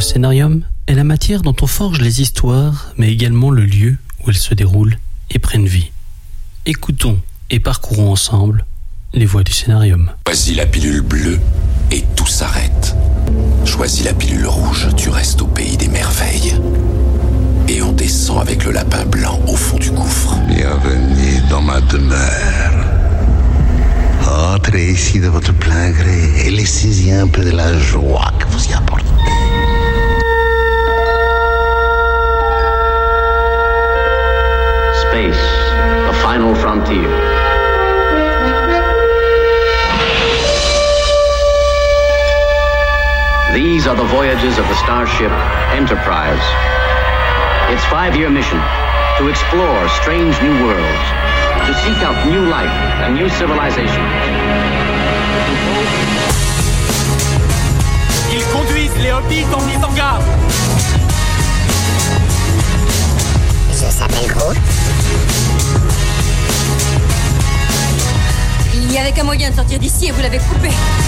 scénarium est la matière dont on forge les histoires, mais également le lieu où elles se déroulent et prennent vie. Écoutons et parcourons ensemble les voies du scénarium. Choisis la pilule bleue et tout s'arrête. Choisis la pilule rouge, tu restes au pays des merveilles. Et on descend avec le lapin blanc au fond du gouffre. Bienvenue dans ma demeure. Entrez ici de votre plein gré et laissez-y un peu de la joie que vous y apportez. Space, the final frontier. These are the voyages of the starship Enterprise. Its 5-year mission, to explore strange new worlds, to seek out new life and new civilizations. Ils conduisent les hobbits en mise en garde. Je s'appelle Groot. Il n'y avait qu'un moyen de sortir d'ici et vous l'avez coupé.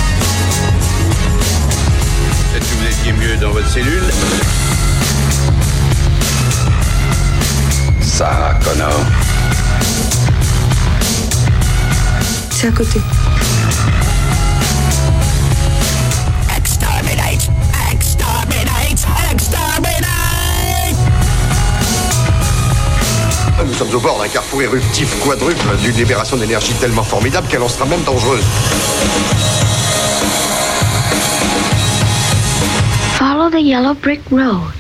Peut-être que vous étiez mieux dans votre cellule. Sarah Connor. C'est à côté. Exterminate! Exterminate! Exterminate! Nous sommes au bord d'un carrefour éruptif quadruple d'une libération d'énergie tellement formidable qu'elle en sera même dangereuse. Follow the yellow brick road.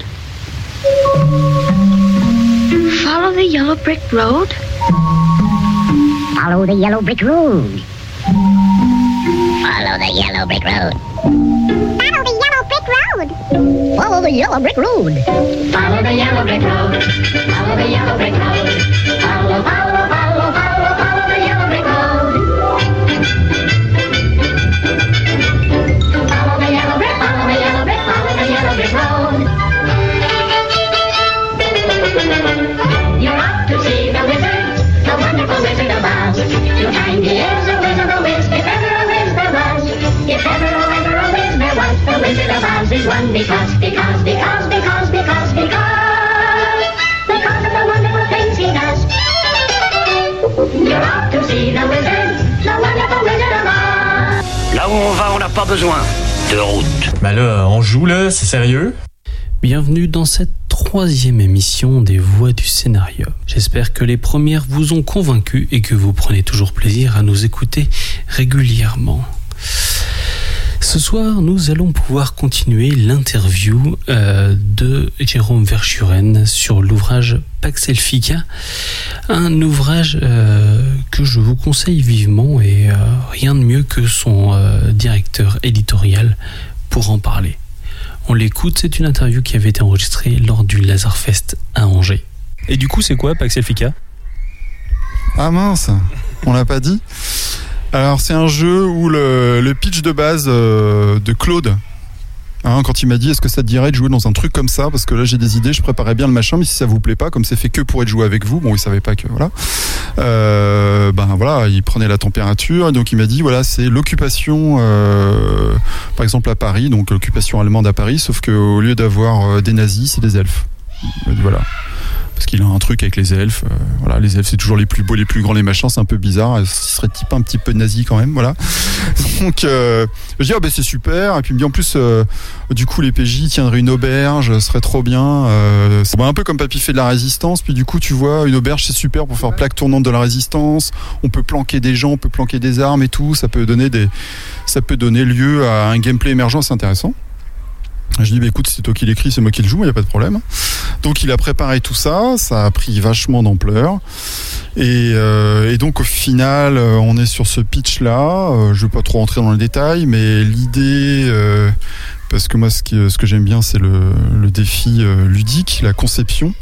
Follow the yellow brick road. Follow the yellow brick road. Follow the yellow brick road. Follow the yellow brick road. Follow the yellow brick road. Follow the yellow brick road. Follow the yellow brick road. Follow, follow, follow, follow, follow the yellow brick road. Follow the yellow brick, follow the yellow brick, follow the yellow brick road. You're off to see the wizard, the wonderful Wizard of Oz. You'll find he is a wizard, a whiz, if ever a whiz there was. If ever a whiz there was, the Wizard of Oz is one because of the wonderful things he does. You're off to see the wizard, the wonderful Wizard of Oz. Là où on va, on n'a pas besoin de route. Bah là, on joue là, c'est sérieux? Bienvenue dans cette 3e émission des Voix du Scénario. J'espère que les premières vous ont convaincu et que vous prenez toujours plaisir à nous écouter régulièrement. Ce soir, nous allons pouvoir continuer l'interview de Jérôme Verschuren sur l'ouvrage Pax Elfica, un ouvrage que je vous conseille vivement et rien de mieux que son directeur éditorial pour en parler. On l'écoute, c'est une interview qui avait été enregistrée lors du Lazarfest à Angers. Et du coup, c'est quoi Pax Elfica? Ah mince, on l'a pas dit. Alors c'est un jeu où le pitch de base de Claude, quand il m'a dit est-ce que ça te dirait de jouer dans un truc comme ça, parce que là j'ai des idées, je préparais bien le machin, mais si ça vous plaît pas, comme c'est fait que pour être joué avec vous, bon il savait pas que voilà, voilà, il prenait la température et donc il m'a dit voilà c'est l'occupation par exemple à Paris, donc l'occupation allemande à Paris, sauf que au lieu d'avoir des nazis c'est des elfes. Voilà. Parce qu'il a un truc avec les elfes. Voilà, les elfes, c'est toujours les plus beaux, les plus grands, les machins, c'est un peu bizarre. Ce serait type un petit peu nazi quand même, voilà. Donc, je dis, c'est super. Et puis, il me dit, en plus, du coup, les PJ tiendraient une auberge, ce serait trop bien. C'est un peu comme Papy fait de la résistance. Puis, du coup, tu vois, une auberge, c'est super pour faire plaque tournante de la résistance. On peut planquer des gens, on peut planquer des armes et tout. Ça peut donner lieu à un gameplay émergent, c'est intéressant. Je dis écoute c'est toi qui l'écris, c'est moi qui le joue, il n'y a pas de problème. Donc il a préparé tout ça, ça a pris vachement d'ampleur et donc au final on est sur ce pitch là, je ne vais pas trop rentrer dans les détails, mais l'idée parce que moi ce que j'aime bien c'est le défi ludique, la conception.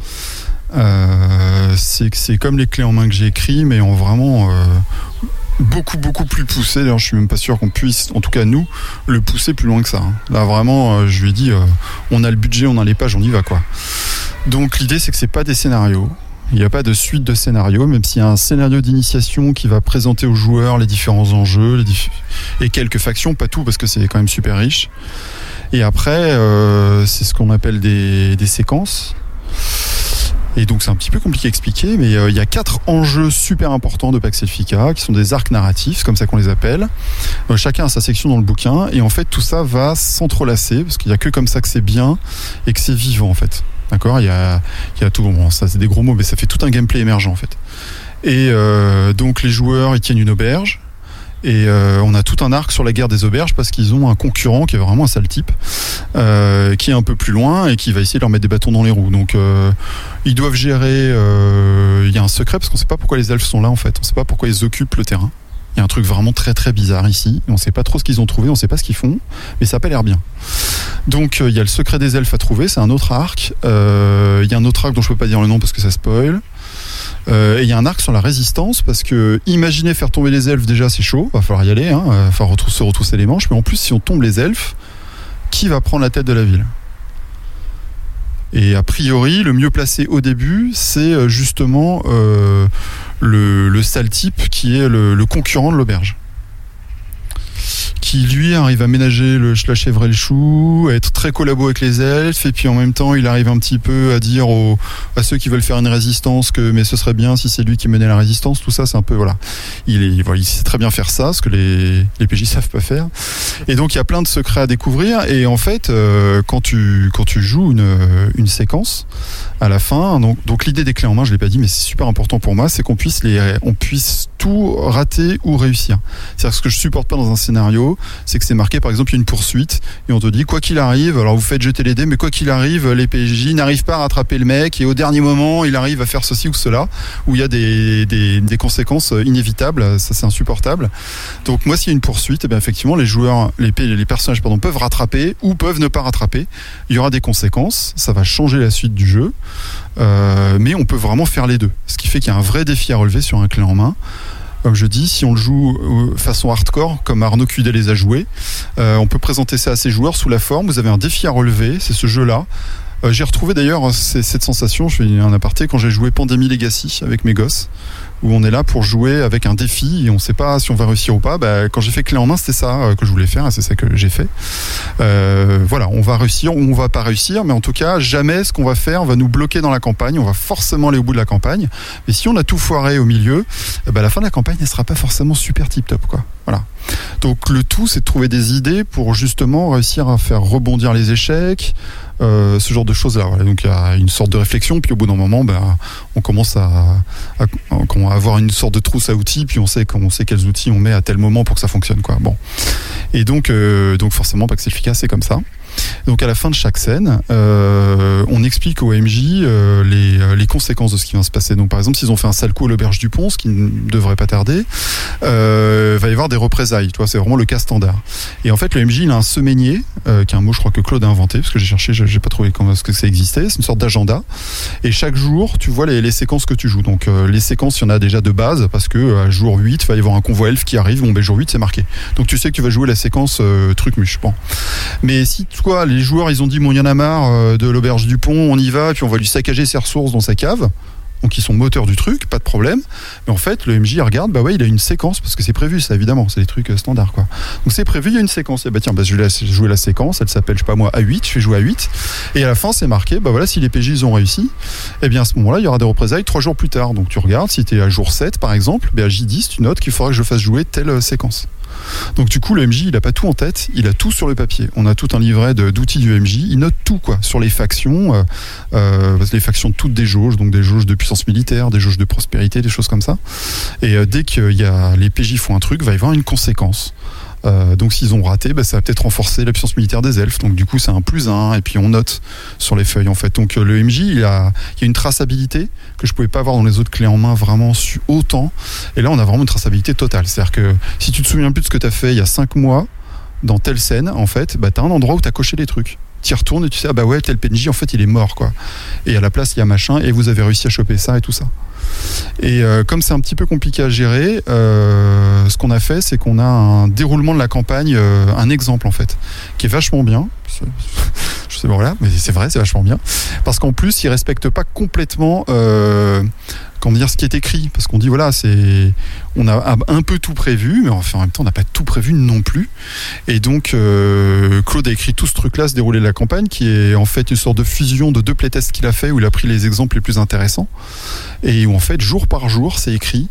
C'est comme les clés en main que j'ai écrit, mais en vraiment beaucoup plus poussé. D'ailleurs je suis même pas sûr qu'on puisse, en tout cas nous, le pousser plus loin que ça. Là vraiment je lui ai dit on a le budget, on a les pages, on y va quoi. Donc l'idée c'est que c'est pas des scénarios, il n'y a pas de suite de scénarios, même s'il y a un scénario d'initiation qui va présenter aux joueurs les différents enjeux et quelques factions, pas tout parce que c'est quand même super riche. Et après, c'est ce qu'on appelle des séquences. Et donc c'est un petit peu compliqué à expliquer, mais il y a 4 enjeux super importants de Pax Elfica, qui sont des arcs narratifs, comme ça qu'on les appelle. Chacun a sa section dans le bouquin, et en fait tout ça va s'entrelacer, parce qu'il n'y a que comme ça que c'est bien, et que c'est vivant en fait. D'accord ? Il y a tout, bon, ça c'est des gros mots, mais ça fait tout un gameplay émergent en fait. Et donc les joueurs, ils tiennent une auberge, et on a tout un arc sur la guerre des auberges parce qu'ils ont un concurrent qui est vraiment un sale type, qui est un peu plus loin et qui va essayer de leur mettre des bâtons dans les roues. Donc ils doivent gérer, il y a un secret parce qu'on sait pas pourquoi les elfes sont là en fait, on sait pas pourquoi ils occupent le terrain. Il y a un truc vraiment très très bizarre ici, on sait pas trop ce qu'ils ont trouvé, on sait pas ce qu'ils font, mais ça a pas l'air bien. Donc il y a le secret des elfes à trouver, c'est un autre arc. Il y a un autre arc dont je peux pas dire le nom parce que ça spoil. Et il y a un arc sur la résistance parce que imaginez faire tomber les elfes, déjà c'est chaud, va falloir y aller, va falloir se retrousser les manches, mais en plus si on tombe les elfes, qui va prendre la tête de la ville ? Et a priori le mieux placé au début c'est justement le sale type qui est le concurrent de l'auberge, qui lui arrive à ménager la chèvre et le chou, à être très collabo avec les elfes, et puis en même temps il arrive un petit peu à dire à ceux qui veulent faire une résistance que mais ce serait bien si c'est lui qui menait la résistance, tout ça c'est un peu voilà. Il sait très bien faire ça, ce que les PJ savent pas faire. Et donc il y a plein de secrets à découvrir, et en fait quand tu joues une séquence à la fin, donc l'idée des clés en main, je l'ai pas dit mais c'est super important pour moi, c'est qu'on puisse tout rater ou réussir. C'est-à-dire que ce que je supporte pas dans un scénario, c'est que c'est marqué par exemple il y a une poursuite et on te dit quoi qu'il arrive, alors vous faites jeter les dés, mais quoi qu'il arrive les PJ n'arrivent pas à rattraper le mec et au dernier moment il arrive à faire ceci ou cela, où il y a des conséquences inévitables, ça c'est insupportable. Donc moi s'il y a une poursuite, et bien effectivement les joueurs, les personnages peuvent rattraper ou peuvent ne pas rattraper, il y aura des conséquences, ça va changer la suite du jeu, mais on peut vraiment faire les deux, ce qui fait qu'il y a un vrai défi à relever sur un clé en main. Comme je dis, si on le joue façon hardcore, comme Arnaud Cudel les a joués, on peut présenter ça à ses joueurs sous la forme, vous avez un défi à relever, c'est ce jeu-là. J'ai retrouvé d'ailleurs cette sensation, je fais un aparté, quand j'ai joué Pandémie Legacy avec mes gosses, où on est là pour jouer avec un défi et on sait pas si on va réussir ou pas. Quand j'ai fait clé en main, c'était ça que je voulais faire et c'est ça que j'ai fait. Voilà, on va réussir ou on va pas réussir, mais en tout cas, jamais ce qu'on va faire va nous bloquer dans la campagne. On va forcément aller au bout de la campagne. Mais si on a tout foiré au milieu, la fin de la campagne, elle sera pas forcément super tip top, quoi. Voilà. Donc le tout, c'est de trouver des idées pour justement réussir à faire rebondir les échecs, ce genre de choses-là. Voilà. Donc il y a une sorte de réflexion, puis au bout d'un moment, on commence à avoir une sorte de trousse à outils, puis on sait quels outils on met à tel moment pour que ça fonctionne, quoi. Bon. Et donc forcément, Pax Elfica, c'est comme ça. Donc à la fin de chaque scène, on explique au MJ les conséquences de ce qui va se passer. Donc par exemple, s'ils ont fait un sale coup à l'auberge du pont, ce qui ne devrait pas tarder, va y avoir des représailles. Tu vois, c'est vraiment le cas standard. Et en fait, le MJ, il a un semainier, qui est un mot, je crois que Claude a inventé, parce que j'ai cherché, j'ai pas trouvé comment est-ce que ça existait. C'est une sorte d'agenda. Et chaque jour, tu vois les séquences que tu joues. Donc les séquences, il y en a déjà de base, parce que à jour 8, il va y avoir un convoi elfe qui arrive. Bon, jour 8, c'est marqué. Donc tu sais que tu vas jouer la séquence truc-muche. Bon. Mais si toi, les joueurs, ils ont dit bon, il y en a marre de l'auberge du pont, on y va, puis on va lui saccager ses ressources dans sa cave. Donc ils sont moteurs du truc, pas de problème. Mais en fait, le MJ regarde, il a une séquence, parce que c'est prévu, ça évidemment, c'est des trucs standards, quoi. Donc c'est prévu, il y a une séquence. Et je vais jouer la séquence, elle s'appelle, je sais pas moi, A8, je vais jouer A8. Et à la fin, c'est marqué, si les PJ ils ont réussi, à ce moment-là, il y aura des représailles 3 jours plus tard. Donc tu regardes, si tu es à jour 7 par exemple, à J10, tu notes qu'il faudra que je fasse jouer telle séquence. Donc du coup le MJ il a pas tout en tête, il a tout sur le papier. On a tout un livret d'outils du MJ, il note tout quoi sur les factions, les factions toutes des jauges, donc des jauges de puissance militaire, des jauges de prospérité, des choses comme ça. Et dès que les PJ font un truc, va y avoir une conséquence. Donc s'ils ont raté, ça va peut-être renforcer la puissance militaire des elfes. Donc du coup c'est un +1 et puis on note sur les feuilles en fait. Donc le MJ il y a une traçabilité que je pouvais pas avoir dans les autres clés en main vraiment autant. Et là on a vraiment une traçabilité totale. C'est-à-dire que si tu te souviens plus de ce que tu as fait il y a 5 mois dans telle scène en fait, t'as un endroit où t'as coché des trucs. Tu y retournes et tu sais tel PNJ en fait il est mort quoi. Et à la place il y a machin et vous avez réussi à choper ça et tout ça. Et comme c'est un petit peu compliqué à gérer, ce qu'on a fait, c'est qu'on a un déroulement de la campagne, un exemple en fait, qui est vachement bien. Je C'est voilà, mais c'est vrai, c'est vachement bien. Parce qu'en plus, ils respectent pas complètement comment dire, ce qui est écrit. Parce qu'on dit, voilà, on a un peu tout prévu, mais enfin, en même temps, on n'a pas tout prévu non plus. Et donc, Claude a écrit tout ce truc-là, se dérouler la campagne, qui est en fait une sorte de fusion de 2 playtests qu'il a fait, où il a pris les exemples les plus intéressants. Et où en fait, jour par jour, c'est écrit.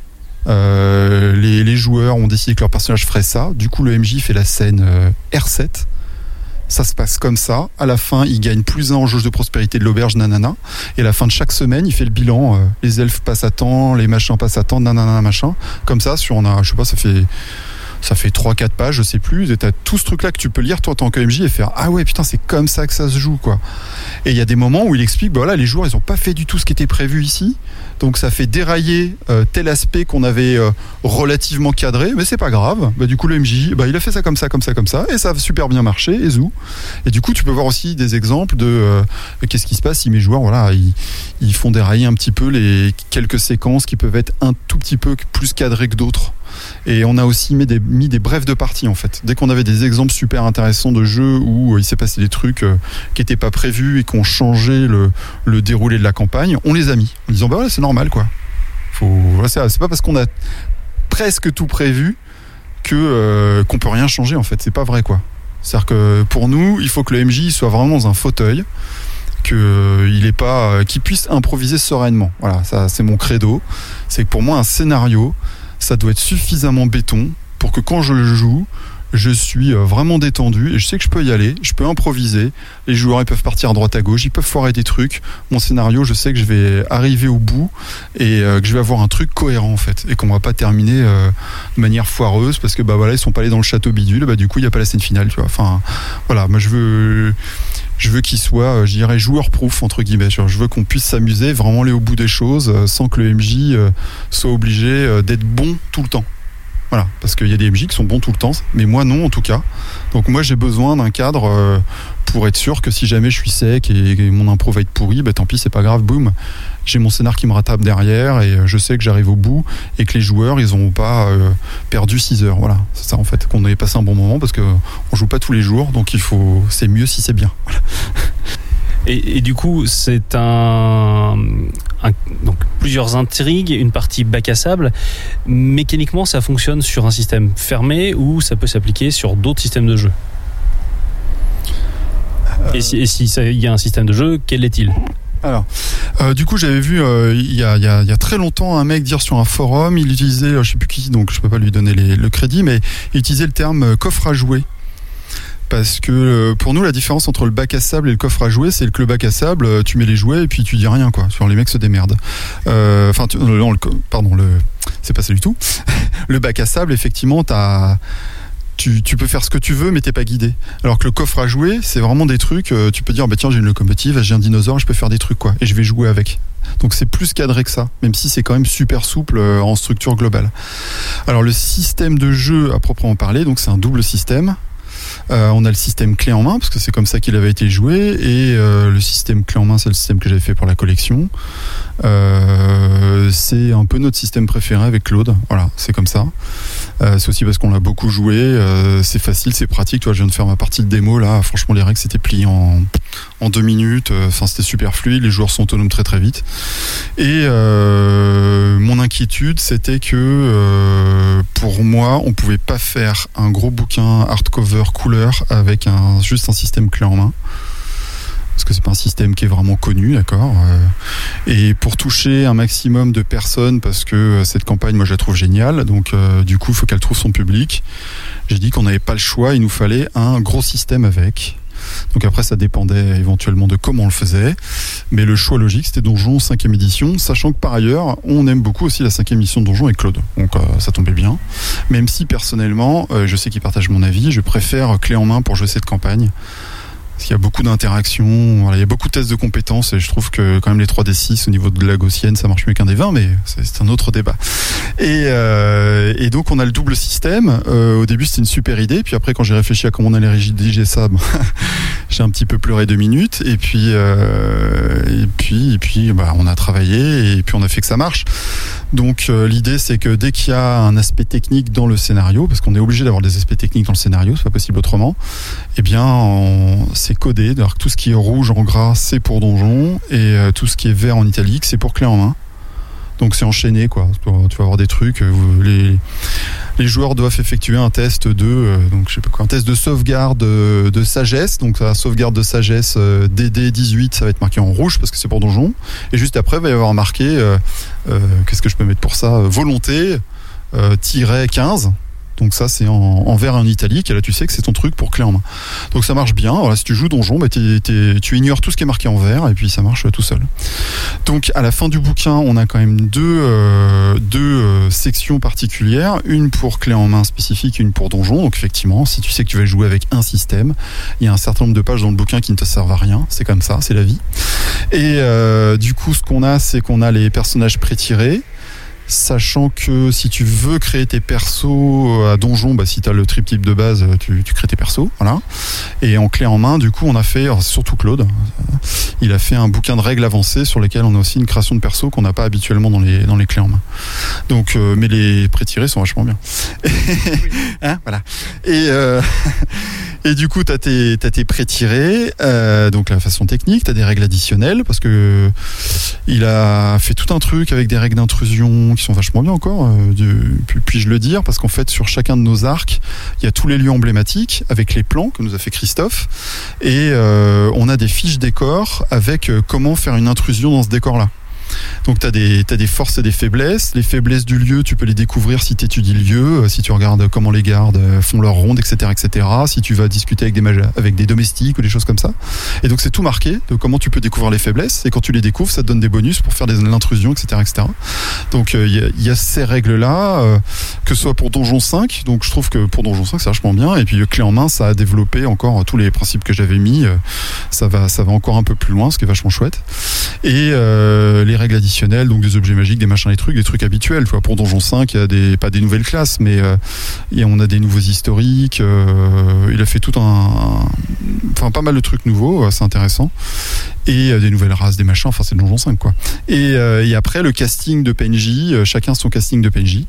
Les joueurs ont décidé que leur personnage ferait ça. Du coup, le MJ fait la scène R7. Ça se passe comme ça. À la fin, il gagne +1 en jauge de prospérité de l'auberge, nanana. Et à la fin de chaque semaine, il fait le bilan. Les elfes passent à temps, les machins passent à temps, nanana, machin. Comme ça, je sais pas, ça fait 3-4 pages, je sais plus. Et t'as tout ce truc-là que tu peux lire, toi, en tant que MJ, et faire ah ouais, putain, c'est comme ça que ça se joue, quoi. Et il y a des moments où il explique, bah voilà, les joueurs, ils ont pas fait du tout ce qui était prévu ici. Donc ça fait dérailler tel aspect qu'on avait relativement cadré, mais c'est pas grave. Bah, du coup, le MJ, bah, il a fait ça comme ça, comme ça, comme ça, et ça a super bien marché, et zou. Et du coup, tu peux voir aussi des exemples de qu'est-ce qui se passe si mes joueurs, voilà, ils font dérailler un petit peu les quelques séquences qui peuvent être un tout petit peu plus cadrées que d'autres. Et on a aussi mis des brefs de partie, en fait. Dès qu'on avait des exemples super intéressants de jeux où il s'est passé des trucs qui n'étaient pas prévus et qui ont changé le déroulé de la campagne, on les a mis en disant bah voilà, c'est normal, quoi. C'est pas parce qu'on a presque tout prévu qu'on peut rien changer, en fait. C'est pas vrai, quoi. C'est-à-dire que pour nous, il faut que le MJ soit vraiment dans un fauteuil, qu'il puisse improviser sereinement. Voilà, ça c'est mon credo. C'est que pour moi, un scénario, ça doit être suffisamment béton pour que quand je le joue, je suis vraiment détendu et je sais que je peux y aller, je peux improviser. Les joueurs, ils peuvent partir à droite à gauche, ils peuvent foirer des trucs. Mon scénario, je sais que je vais arriver au bout et que je vais avoir un truc cohérent, en fait, et qu'on va pas terminer de manière foireuse parce que bah voilà, ils sont pas allés dans le château bidule, bah du coup il y a pas la scène finale, tu vois. Enfin voilà, moi je veux qu'il soit, je dirais, joueur-proof, entre guillemets. Je veux qu'on puisse s'amuser, vraiment aller au bout des choses, sans que le MJ soit obligé d'être bon tout le temps. Voilà, parce qu'il y a des MJ qui sont bons tout le temps, mais moi non, en tout cas. Donc moi, j'ai besoin d'un cadre pour être sûr que si jamais je suis sec et mon impro va être pourri, bah tant pis, c'est pas grave, boum. J'ai mon scénar qui me rattrape derrière et je sais que j'arrive au bout et que les joueurs, ils n'ont pas perdu 6 heures. Voilà, c'est ça, en fait, qu'on ait passé un bon moment, parce qu'on joue pas tous les jours, donc c'est mieux si c'est bien. Voilà. Et du coup, c'est donc plusieurs intrigues, une partie bac à sable. Mécaniquement, ça fonctionne sur un système fermé ou ça peut s'appliquer sur d'autres systèmes de jeu. Et si il y a un système de jeu, quel est-il ? Alors, du coup, j'avais vu il y a très longtemps un mec dire sur un forum, il utilisait, je sais plus qui, donc je peux pas lui donner le crédit, mais il utilisait le terme coffre à jouer. Parce que pour nous, la différence entre le bac à sable et le coffre à jouer, c'est que le bac à sable, tu mets les jouets et puis tu dis rien, quoi. Sur les mecs se démerdent. C'est pas ça du tout. Le bac à sable, effectivement, tu peux faire ce que tu veux, mais t'es pas guidé. Alors que le coffre à jouer, c'est vraiment des trucs. Tu peux dire, bah tiens, j'ai une locomotive, j'ai un dinosaure, je peux faire des trucs, quoi. Et je vais jouer avec. Donc c'est plus cadré que ça, même si c'est quand même super souple en structure globale. Alors le système de jeu à proprement parler, donc c'est un double système. On a le système clé en main, parce que c'est comme ça qu'il avait été joué, et le système clé en main, c'est le système que j'avais fait pour la collection. C'est un peu notre système préféré avec Claude. Voilà, c'est comme ça. C'est aussi parce qu'on l'a beaucoup joué. C'est facile, c'est pratique. Toi, je viens de faire ma partie de démo là. Franchement, les règles s'étaient pliées en 2 minutes. Enfin, c'était super fluide. Les joueurs sont autonomes très très vite. Et mon inquiétude, c'était que pour moi, on pouvait pas faire un gros bouquin hardcover couleur avec juste un système clé en main. Parce que c'est pas un système qui est vraiment connu, d'accord. Et pour toucher un maximum de personnes, parce que cette campagne, moi, je la trouve géniale. Donc, du coup, il faut qu'elle trouve son public. J'ai dit qu'on n'avait pas le choix. Il nous fallait un gros système avec. Donc après, ça dépendait éventuellement de comment on le faisait. Mais le choix logique, c'était Donjon 5e édition, sachant que par ailleurs, on aime beaucoup aussi la 5e édition de Donjon avec Claude. Donc ça tombait bien. Même si personnellement, je sais qu'il partage mon avis, je préfère clé en main pour jouer cette campagne. Parce qu'il y a beaucoup d'interactions, voilà, il y a beaucoup de tests de compétences et je trouve que quand même les 3D6 au niveau de la gaussienne, ça marche mieux qu'un des 20, mais c'est un autre débat. Et donc on a le double système. Au début c'était une super idée, puis après quand j'ai réfléchi à comment on allait rédiger ça, J'ai un petit peu pleuré 2 minutes et puis on a travaillé et puis on a fait que ça marche. Donc l'idée c'est que dès qu'il y a un aspect technique dans le scénario, parce qu'on est obligé d'avoir des aspects techniques dans le scénario, c'est pas possible autrement, eh bien c'est codé, alors que tout ce qui est rouge en gras c'est pour donjon et tout ce qui est vert en italique c'est pour clé en main. Donc c'est enchaîné quoi. Tu vas avoir des trucs. Les joueurs doivent effectuer un test un test de sauvegarde de sagesse. Donc la sauvegarde de sagesse DD 18, ça va être marqué en rouge parce que c'est pour donjon. Et juste après, il va y avoir marqué qu'est-ce que je peux mettre pour ça, volonté -15. Donc ça c'est en vert et en italique et là tu sais que c'est ton truc pour clé en main. Donc ça marche bien. Voilà, si tu joues donjon, tu ignores tout ce qui est marqué en vert et puis ça marche tout seul. Donc à la fin du bouquin, on a quand même deux sections particulières, une pour clé en main spécifique, une pour donjon. Donc effectivement, si tu sais que tu vas jouer avec un système, il y a un certain nombre de pages dans le bouquin qui ne te servent à rien. C'est comme ça, c'est la vie. Et du coup, ce qu'on a, c'est qu'on a les personnages pré-tirés. Sachant que si tu veux créer tes persos à donjon, si tu as le triptyque de base, tu crées tes persos, voilà. Et en clé en main, du coup, on a fait, surtout Claude, il a fait un bouquin de règles avancées sur lesquelles on a aussi une création de persos qu'on n'a pas habituellement dans les clés en main. Donc, mais les pré-tirés sont vachement bien. Hein, voilà. Et du coup, t'as tes pré-tirés, donc la façon technique, t'as des règles additionnelles, parce que il a fait tout un truc avec des règles d'intrusion qui sont vachement bien encore, puis-je le dire, parce qu'en fait, sur chacun de nos arcs, il y a tous les lieux emblématiques, avec les plans que nous a fait Christophe, et on a des fiches décors avec comment faire une intrusion dans ce décor-là. Donc t'as des forces et des faiblesses. Les faiblesses du lieu, tu peux les découvrir si tu étudies le lieu, si tu regardes comment les gardes font leur ronde, etc., si tu vas discuter avec des domestiques ou des choses comme ça. Et donc c'est tout marqué de comment tu peux découvrir les faiblesses. Et quand tu les découvres, ça te donne des bonus pour faire l'intrusion, etc., Donc il y a ces règles-là, que ce soit pour Donjon 5. Donc je trouve que pour Donjon 5 c'est vachement bien. Et puis clé en main, ça a développé encore tous les principes que j'avais mis. Ça va encore un peu plus loin, ce qui est vachement chouette. Et les règles additionnelles, donc des objets magiques, des machins, des trucs habituels. Tu vois, pour Donjon 5, il y a pas des nouvelles classes, mais on a des nouveaux historiques. Il a fait pas mal de trucs nouveaux, c'est intéressant. Et des nouvelles races, des machins. Enfin, c'est Donjon 5, quoi. Et après, le casting de PNJ, chacun son casting de PNJ.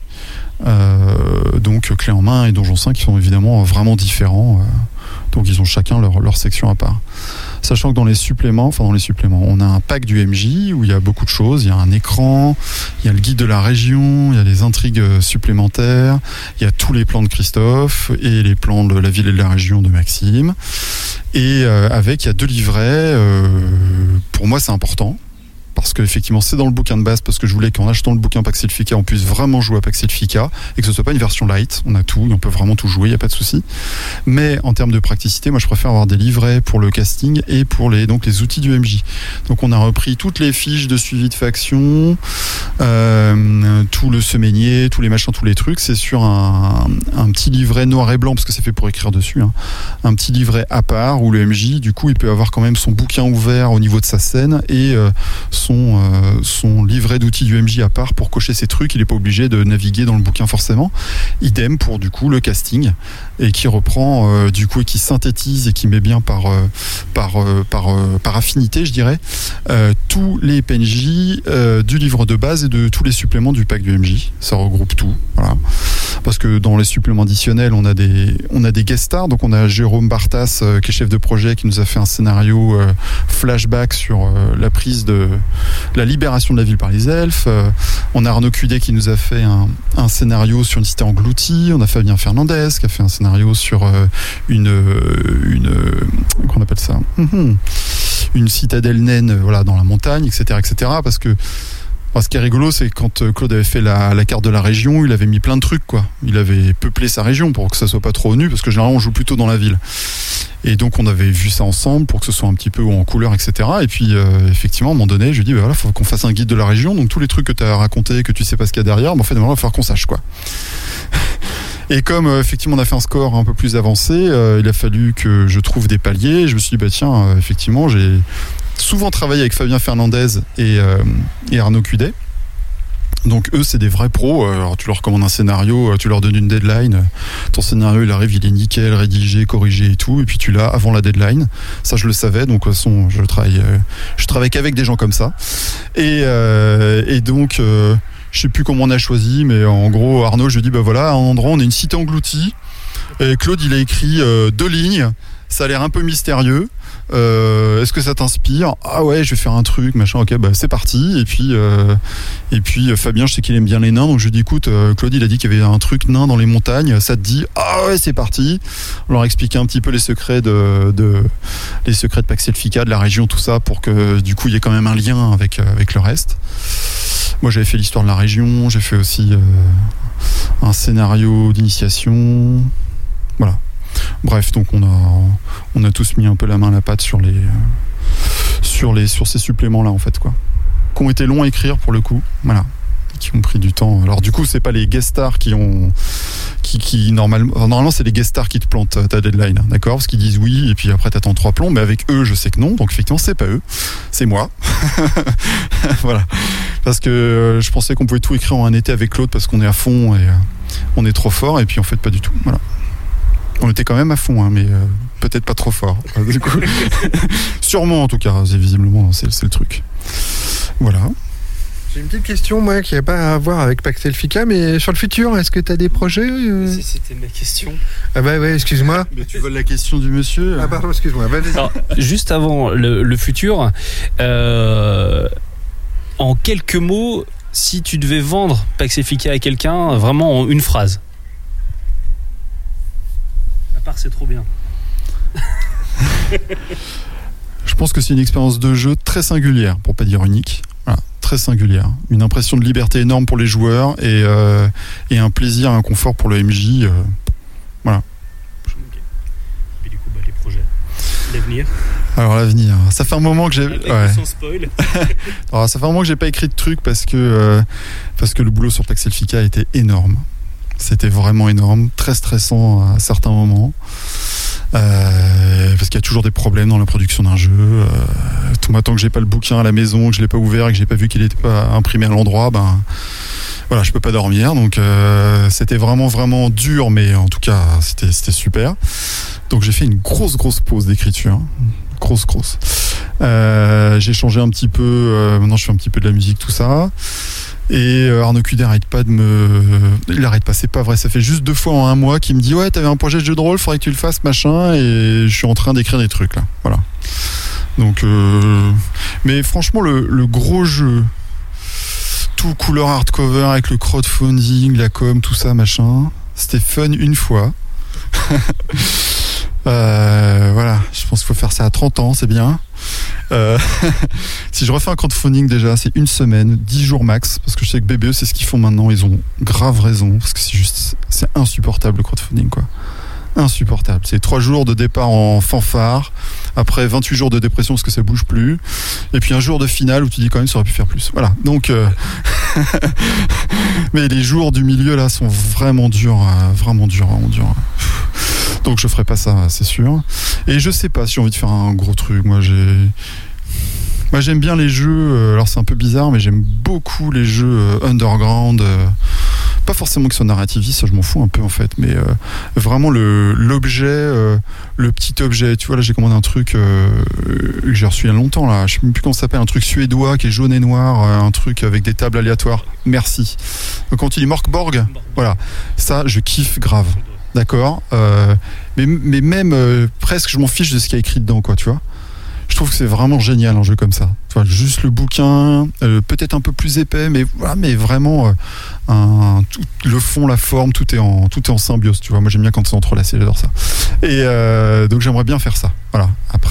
Donc, clé en main et Donjon 5, qui sont évidemment vraiment différents. Donc, ils ont chacun leur section à part. Sachant que dans les suppléments, on a un pack du MJ où il y a beaucoup de choses. Il y a un écran, il y a le guide de la région, il y a des intrigues supplémentaires, il y a tous les plans de Christophe et les plans de la ville et de la région de Maxime. Et il y a 2 livrets. Pour moi, c'est important. Parce qu'effectivement, c'est dans le bouquin de base, parce que je voulais qu'en achetant le bouquin Paxilfica, on puisse vraiment jouer à Paxilfica et que ce soit pas une version light. On a tout, on peut vraiment tout jouer, il n'y a pas de souci. Mais en termes de praticité, moi je préfère avoir des livrets pour le casting et pour les outils du MJ. Donc on a repris toutes les fiches de suivi de faction, tout le semainier, tous les machins, tous les trucs. C'est sur un petit livret noir et blanc, parce que c'est fait pour écrire dessus, hein. Un petit livret à part où le MJ, du coup, il peut avoir quand même son bouquin ouvert au niveau de sa scène et son livret d'outils du MJ à part pour cocher ses trucs. Il n'est pas obligé de naviguer dans le bouquin forcément. Idem pour du coup le casting, et qui reprend du coup et qui synthétise et qui met bien par affinité, je dirais, tous les PNJ du livre de base et de tous les suppléments du pack du MJ. Ça regroupe tout, voilà. Parce que dans les suppléments additionnels, on a des guest stars. Donc on a Jérôme Bartas qui est chef de projet, qui nous a fait un scénario flashback sur la libération de la ville par les elfes. On a Arnaud Cudet qui nous a fait un scénario sur une cité engloutie. On a Fabien Fernandez qui a fait un scénario sur qu'on appelle ça, une citadelle naine, voilà, dans la montagne, etc., parce que ce qui est rigolo, c'est quand Claude avait fait la carte de la région, il avait mis plein de trucs, quoi. Il avait peuplé sa région pour que ça soit pas trop nu, parce que généralement on joue plutôt dans la ville. Et donc on avait vu ça ensemble pour que ce soit un petit peu en couleur, etc. Et puis effectivement, à un moment donné, je lui ai dit, voilà, faut qu'on fasse un guide de la région. Donc tous les trucs que tu as racontés, que tu sais pas ce qu'il y a derrière, en fait, il va falloir qu'on sache, quoi. Et comme effectivement on a fait un score un peu plus avancé, il a fallu que je trouve des paliers. Je me suis dit, tiens, effectivement, j'ai souvent travaillé avec Fabien Fernandez et Arnaud Cudet. Donc eux, c'est des vrais pros. Alors tu leur commandes un scénario, tu leur donnes une deadline. Ton scénario, il arrive, il est nickel, rédigé, corrigé et tout. Et puis tu l'as avant la deadline. Ça, je le savais. Donc de toute façon, je travaille qu'avec des gens comme ça. Et donc, je sais plus comment on a choisi, mais en gros, Arnaud, je lui dis, bah voilà, à un endroit, on a une cité engloutie. Et Claude, il a écrit 2 lignes. Ça a l'air un peu mystérieux. Est-ce que ça t'inspire? Ah ouais, je vais faire un truc, machin. Ok, bah c'est parti. Et puis Fabien, je sais qu'il aime bien les nains, donc je lui dis écoute, Claude, il a dit qu'il y avait un truc nain dans les montagnes. Ça te dit? Ah ouais, c'est parti. On leur a expliqué un petit peu les secrets de Paxelfica, de la région, tout ça, pour que du coup il y ait quand même un lien avec le reste. Moi, j'avais fait l'histoire de la région. J'ai fait aussi un scénario d'initiation. Voilà. Bref, donc on a tous mis un peu la main à la pâte sur ces suppléments là en fait quoi, qui ont été longs à écrire pour le coup, voilà, qui ont pris du temps. Alors du coup c'est pas les guest stars qui normalement c'est les guest stars qui te plantent ta deadline, d'accord, parce qu'ils disent oui et puis après t'attends 3 plombs, mais avec eux je sais que non, donc effectivement c'est pas eux, c'est moi. Voilà, parce que je pensais qu'on pouvait tout écrire en un été avec Claude parce qu'on est à fond et on est trop fort, et puis en fait pas du tout, voilà. On était quand même à fond, hein, mais peut-être pas trop fort. Du coup, sûrement en tout cas, visiblement c'est le truc. Voilà. J'ai une petite question, moi, qui n'a pas à voir avec Paxelfica, mais sur le futur, est-ce que tu as des projets C'était ma question. Ah bah ouais, excuse-moi. Mais tu voles la question du monsieur. Ah pardon, excuse-moi. Bah, alors, juste avant le futur, en quelques mots, si tu devais vendre Paxelfica à quelqu'un, vraiment en une phrase. C'est trop bien. Je pense que c'est une expérience de jeu très singulière, pour pas dire unique. Voilà, très singulière. Une impression de liberté énorme pour les joueurs et un plaisir, un confort pour le MJ. Voilà. Et du coup, les projets, l'avenir. Alors l'avenir, ça fait un moment que j'ai. Sans spoil. Alors, ça fait un moment que j'ai pas écrit de trucs parce que le boulot sur Paxelfica était énorme. C'était vraiment énorme, très stressant à certains moments, parce qu'il y a toujours des problèmes dans la production d'un jeu. Tout tant que j'ai pas le bouquin à la maison, que je l'ai pas ouvert et que j'ai pas vu qu'il était pas imprimé à l'endroit, voilà, je peux pas dormir. Donc c'était vraiment vraiment dur, mais en tout cas c'était super. Donc j'ai fait une grosse pause d'écriture. Grosse. J'ai changé un petit peu. Maintenant je fais un petit peu de la musique, tout ça. Et Arnaud Cudet il arrête pas, c'est pas vrai, ça fait juste 2 fois en 1 mois qu'il me dit ouais, t'avais un projet de jeu de rôle, faudrait que tu le fasses, machin, et je suis en train d'écrire des trucs là, voilà. Donc mais franchement le gros jeu, tout couleur hardcover avec le crowdfunding, la com, tout ça, machin, c'était fun une fois. Voilà, je pense qu'il faut faire ça à 30 ans, c'est bien. Si je refais un crowdfunding déjà, c'est 1 semaine, 10 jours max, parce que je sais que BBE c'est ce qu'ils font maintenant, ils ont grave raison, parce que c'est insupportable le crowdfunding quoi. Insupportable. C'est 3 jours de départ en fanfare, après 28 jours de dépression parce que ça bouge plus, et puis un jour de finale où tu dis quand même ça aurait pu faire plus. Voilà. Donc mais les jours du milieu là sont vraiment durs. Donc je ferai pas ça, c'est sûr. Et je sais pas si j'ai envie de faire un gros truc. Moi j'aime bien les jeux, alors c'est un peu bizarre, mais j'aime beaucoup les jeux underground. Pas forcément que ce soit narrativiste, ça je m'en fous un peu en fait, mais vraiment l'objet, le petit objet. Tu vois, là j'ai commandé un truc que j'ai reçu il y a longtemps, là, je sais même plus comment ça s'appelle, un truc suédois qui est jaune et noir, un truc avec des tables aléatoires. Merci. Donc quand tu dis Morkborg, voilà, ça je kiffe grave. D'accord, mais même presque je m'en fiche de ce qu'il y a écrit dedans, quoi, tu vois. Je trouve que c'est vraiment génial un jeu comme ça. Tu vois, juste le bouquin, peut-être un peu plus épais, mais voilà, mais vraiment le fond, la forme, tout est en symbiose. Tu vois, moi j'aime bien quand c'est entrelacé, j'adore ça. Et donc j'aimerais bien faire ça. Voilà.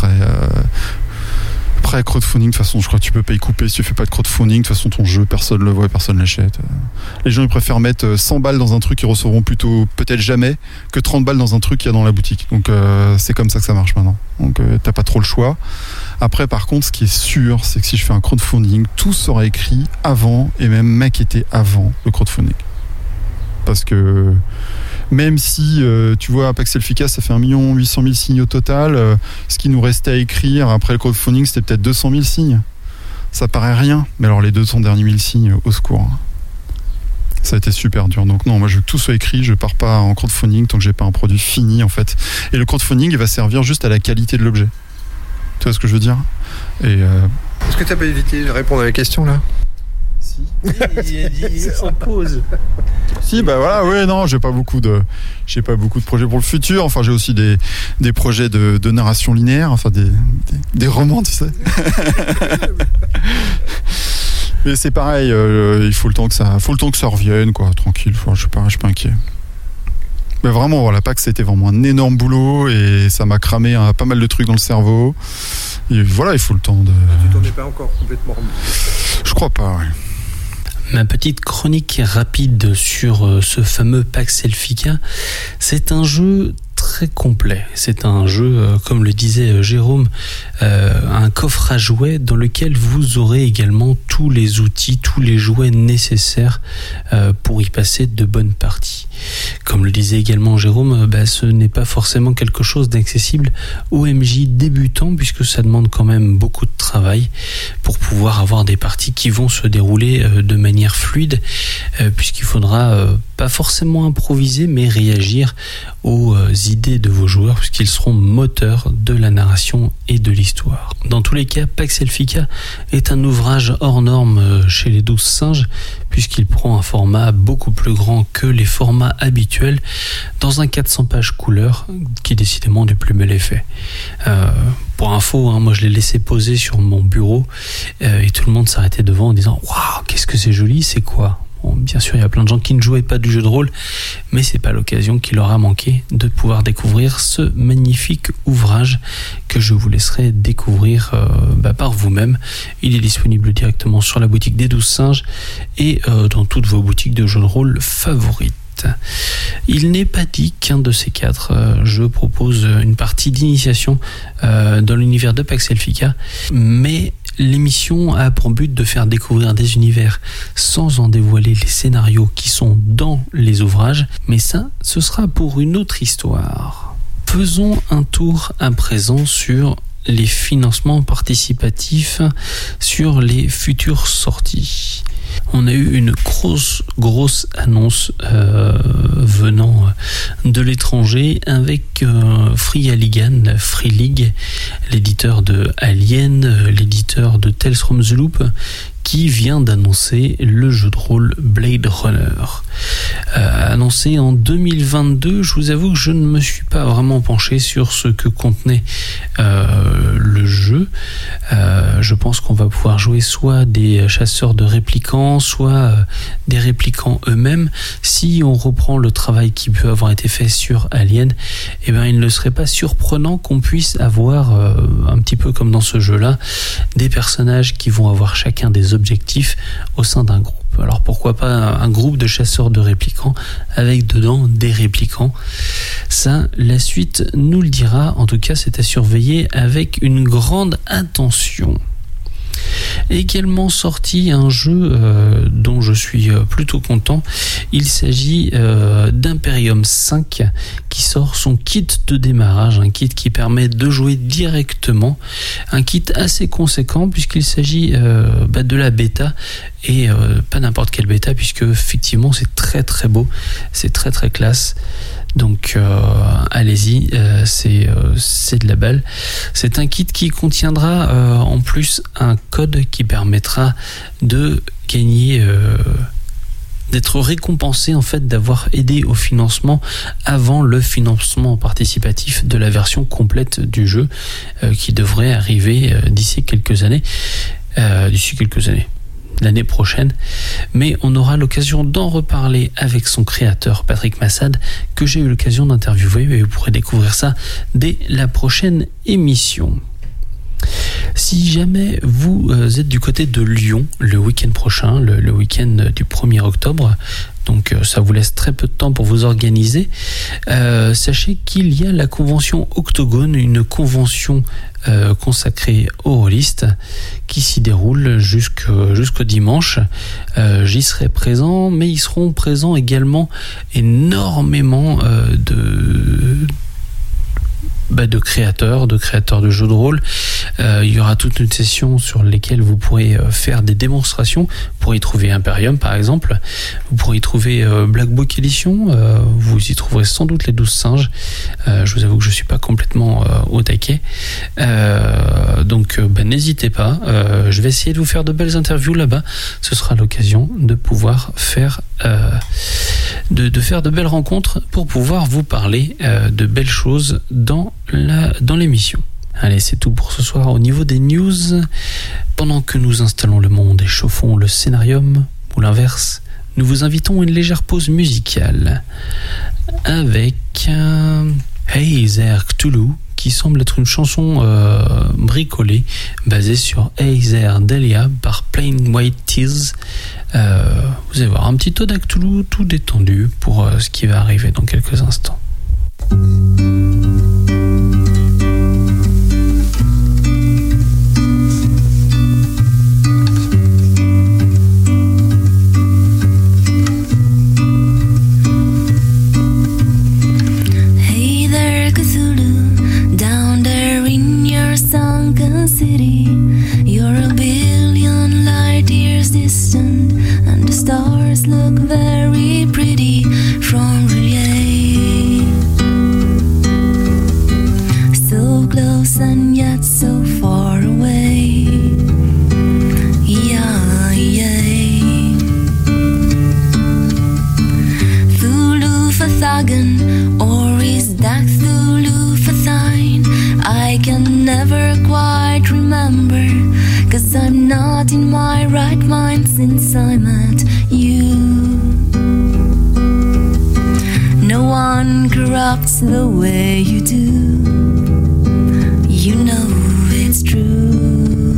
Après crowdfunding, de toute façon, je crois que tu peux pas y couper si tu fais pas de crowdfunding. De toute façon, ton jeu, personne le voit, personne l'achète. Les gens, ils préfèrent mettre 100 balles dans un truc qu'ils recevront plutôt peut-être jamais que 30 balles dans un truc qu'il y a dans la boutique. Donc c'est comme ça que ça marche maintenant. Donc t'as pas trop le choix. Après, par contre, ce qui est sûr, c'est que si je fais un crowdfunding, tout sera écrit avant et même maquetté avant le crowdfunding. Parce que même si, tu vois, Paxelfica, ça fait 1 800 000 signes au total, ce qui nous restait à écrire après le crowdfunding, c'était peut-être 200 000 signes. Ça paraît rien, mais alors les 200 derniers 1000 signes, au secours. Ça a été super dur. Donc non, moi je veux que tout soit écrit, je pars pas en crowdfunding tant que j'ai pas un produit fini en fait. Et le crowdfunding, il va servir juste à la qualité de l'objet. Tu vois ce que je veux dire ? Est-ce que tu n'as pas évité de répondre à la question là ? Si. Il s'impose. Si, bah voilà, oui, non, j'ai pas beaucoup de projets pour le futur. Enfin, j'ai aussi des projets de narration linéaire, enfin des romans, tu sais. Mais c'est pareil, il faut le temps que ça revienne, quoi, tranquille. Enfin, je suis pas inquiet. Mais vraiment, voilà, PAX, c'était vraiment un énorme boulot et ça m'a cramé pas mal de trucs dans le cerveau. Et voilà, il faut le temps de. Tu t'en es pas encore complètement remis ? Je crois pas, ouais. Ma petite chronique rapide sur ce fameux PAX Elfica, c'est un jeu très complet. C'est un jeu, comme le disait Jérôme, un coffre à jouets dans lequel vous aurez également tous les outils, tous les jouets nécessaires pour y passer de bonnes parties. Comme le disait également Jérôme, ce n'est pas forcément quelque chose d'accessible aux MJ débutants puisque ça demande quand même beaucoup de travail pour pouvoir avoir des parties qui vont se dérouler de manière fluide puisqu'il faudra pas forcément improviser mais réagir aux idées de vos joueurs puisqu'ils seront moteurs de la narration et de l'histoire. Dans tous les cas, PAX Elfica est un ouvrage hors norme chez les 12 singes puisqu'il prend un format beaucoup plus grand que les formats habituels dans un 400 pages couleur qui est décidément du plus bel effet. Pour info, moi je l'ai laissé poser sur mon bureau et tout le monde s'arrêtait devant en disant « Waouh, qu'est-ce que c'est joli, c'est quoi ?» Bon, bien sûr, il y a plein de gens qui ne jouaient pas du jeu de rôle, mais c'est pas l'occasion qui leur a manqué de pouvoir découvrir ce magnifique ouvrage que je vous laisserai découvrir par vous-même. Il est disponible directement sur la boutique des 12 singes et dans toutes vos boutiques de jeux de rôle favorites. Il n'est pas dit qu'un de ces quatre, je propose une partie d'initiation dans l'univers de PAX Elfica, mais l'émission a pour but de faire découvrir des univers sans en dévoiler les scénarios qui sont dans les ouvrages, mais ça, ce sera pour une autre histoire. Faisons un tour à présent sur les financements participatifs sur les futures sorties. On a eu une grosse annonce venant de l'étranger avec Free League, l'éditeur de Alien, l'éditeur de Tales from the Loop, qui vient d'annoncer le jeu de rôle Blade Runner. Annoncé en 2022, je vous avoue que je ne me suis pas vraiment penché sur ce que contenait le jeu. Je pense qu'on va pouvoir jouer soit des chasseurs de réplicants, soit des réplicants eux-mêmes. Si on reprend le travail qui peut avoir été fait sur Alien, il ne serait pas surprenant qu'on puisse avoir, un petit peu comme dans ce jeu-là, des personnages qui vont avoir chacun des objectifs au sein d'un groupe. Alors pourquoi pas un groupe de chasseurs de réplicants avec dedans des réplicants. Ça, la suite nous le dira. En tout cas, c'est à surveiller avec une grande attention. Également sorti un jeu dont je suis plutôt content. Il s'agit d'Imperium 5 qui sort son kit de démarrage, un kit qui permet de jouer directement, un kit assez conséquent puisqu'il s'agit de la bêta et pas n'importe quelle bêta puisque effectivement c'est très très beau, c'est très très classe. Donc allez-y, c'est de la balle. C'est un kit qui contiendra en plus un code qui permettra de gagner, d'être récompensé en fait d'avoir aidé au financement avant le financement participatif de la version complète du jeu qui devrait arriver d'ici quelques années. L'année prochaine, mais on aura l'occasion d'en reparler avec son créateur Patrick Massad que j'ai eu l'occasion d'interviewer et vous pourrez découvrir ça dès la prochaine émission. Si jamais vous êtes du côté de Lyon le week-end prochain, le week-end du 1er octobre, donc ça vous laisse très peu de temps pour vous organiser, sachez qu'il y a la convention Octogone, une convention consacrée aux rôlistes qui s'y déroule jusqu'au dimanche. J'y serai présent, mais ils seront présents également énormément de créateurs de jeux de rôle. Il y aura toute une session sur lesquelles vous pourrez faire des démonstrations. Vous pourrez y trouver Imperium par exemple, vous pourrez y trouver Black Book Edition, vous y trouverez sans doute les 12 singes. Je vous avoue que je suis pas complètement au taquet, donc n'hésitez pas, je vais essayer de vous faire de belles interviews là-bas. Ce sera l'occasion de pouvoir faire de faire de belles rencontres pour pouvoir vous parler de belles choses dans l'émission. Allez, c'est tout pour ce soir au niveau des news. Pendant que nous installons le monde et chauffons le scénarium, ou l'inverse, nous vous invitons à une légère pause musicale avec Hey There Cthulhu, qui semble être une chanson bricolée basée sur Hey There Delia par Plain White Tees. Vous allez voir un petit ode à Cthulhu tout détendu pour ce qui va arriver dans quelques instants. City, you're a billion light years distant, and the stars look very pretty from relief. So close and yet so far away. Yeah, yeah. Thulu Fathagan, or is that Thulu Fathine? I can never quite remember, 'cause I'm not in my right mind since I met you. No one corrupts the way you do. You know it's true.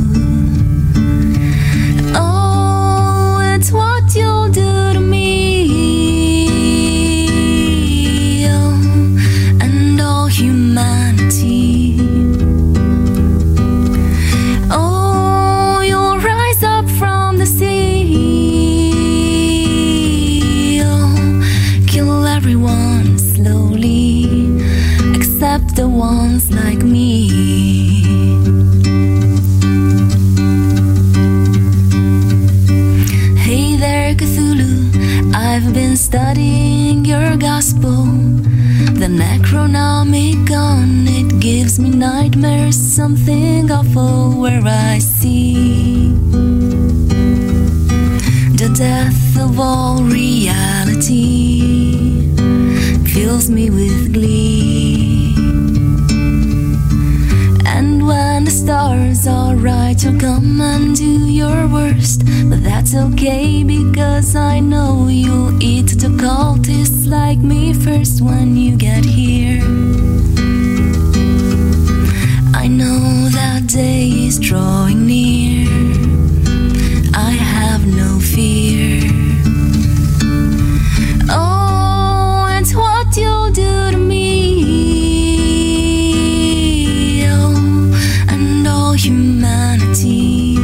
Oh, it's what you'll do to me. Oh, and all humanity. Oh, you'll rise up from the sea. Oh, kill everyone slowly, except the ones like me. Hey there, Cthulhu, I've been studying your gospel, the Necronomicon. It gives me nightmares, something awful where I see the death of all reality. Fills me with glee. And when the stars are right, you'll come and do your worst. But that's okay, because I know you'll eat the cultists like me first when you get here. I know that day is drawing near. I have no fear. Oh, it's what you'll do to me. Oh, and all humanity.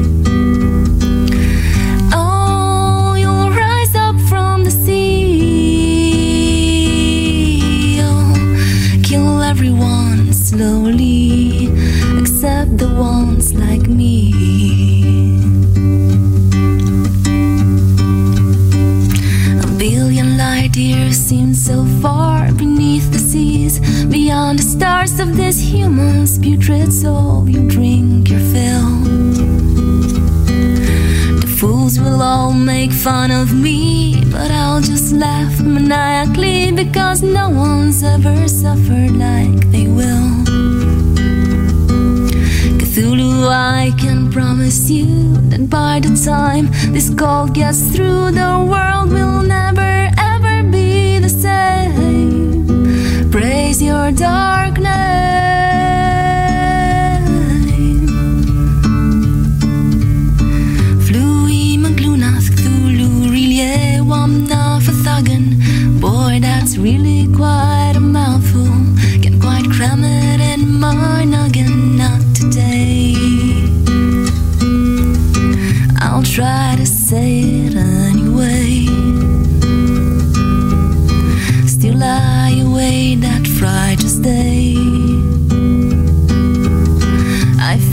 Oh, you'll rise up from the sea. Oh, kill everyone slowly, except the ones like me. A billion light years seem so far beneath the seas, beyond the stars of this human's putrid soul. You drink your fill. The fools will all make fun of me, but I'll just laugh maniacally, because no one's ever suffered like they will. Cthulhu, I can promise you that by the time this call gets through, the world will never ever be the same. Praise your dark name. Flui Maglunath Cthulhu Relie Wamna Fathagan. Boy, that's really quite a mouthful. Can't quite cram it in my noggin, not today. I'll try to say it anyway. Still lie away that Friday's day.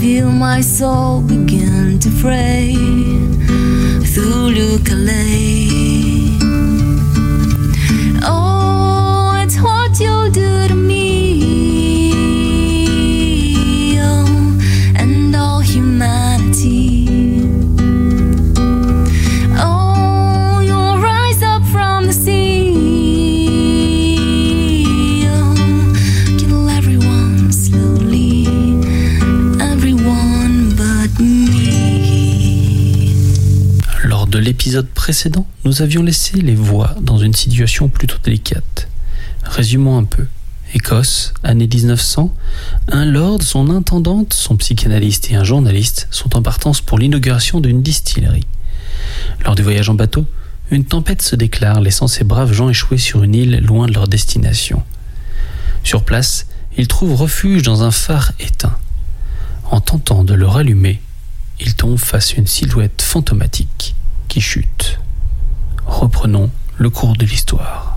feel my soul begin to fray through Calais. Oh, it's what you do to me, oh, and all humanity. Oh, you'll rise up from the sea, oh, kill everyone slowly, everyone but me. Lors de l'épisode précédent, nous avions laissé les voix dans une situation plutôt délicate. Résumons un peu. Écosse, année 1900, un lord, son intendante, son psychanalyste et un journaliste sont en partance pour l'inauguration d'une distillerie. Lors du voyage en bateau, une tempête se déclare, laissant ces braves gens échoués sur une île loin de leur destination. Sur place, ils trouvent refuge dans un phare éteint. En tentant de le rallumer, ils tombent face à une silhouette fantomatique qui chute. Reprenons le cours de l'histoire.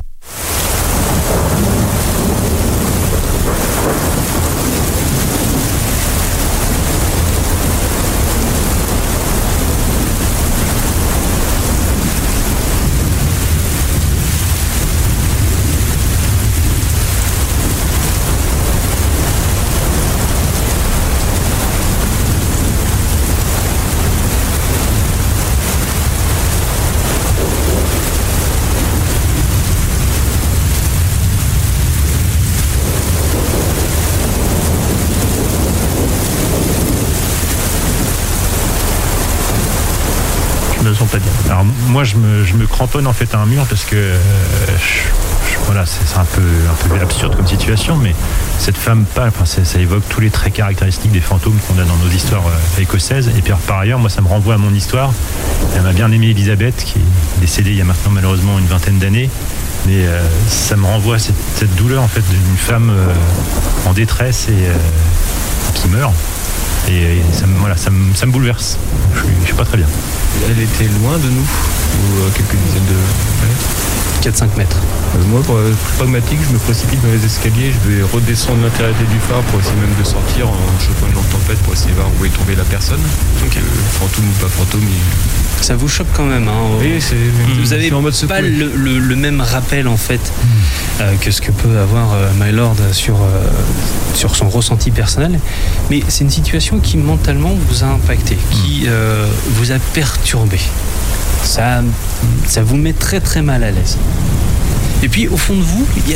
Ne sont pas bien. Alors moi je me cramponne en fait à un mur parce que voilà, c'est un peu absurde comme situation, mais cette femme pâle, enfin, ça évoque tous les traits caractéristiques des fantômes qu'on a dans nos histoires écossaises. Et puis par ailleurs, moi ça me renvoie à mon histoire. Elle m'a bien aimé Elisabeth, qui est décédée il y a maintenant malheureusement une vingtaine d'années, mais ça me renvoie à cette douleur en fait d'une femme en détresse et qui meurt. Et ça me bouleverse. Je suis pas très bien. Elle était loin de nous, ou quelques dizaines de mètres. 4-5 mètres. Moi, pour être plus pragmatique, je me précipite dans les escaliers, je vais redescendre l'intégralité du phare pour essayer même de sortir en chopant une lampe tempête pour essayer de voir où est tombée la personne. Donc, fantôme ou pas fantôme. Ça vous choque quand même, hein. Oui, vous avez en mode pas le même rappel en fait que ce que peut avoir My Lord sur son ressenti personnel, mais c'est une situation qui mentalement vous a impacté, qui vous a perturbé. Ça vous met très très mal à l'aise. Et puis au fond de vous, vous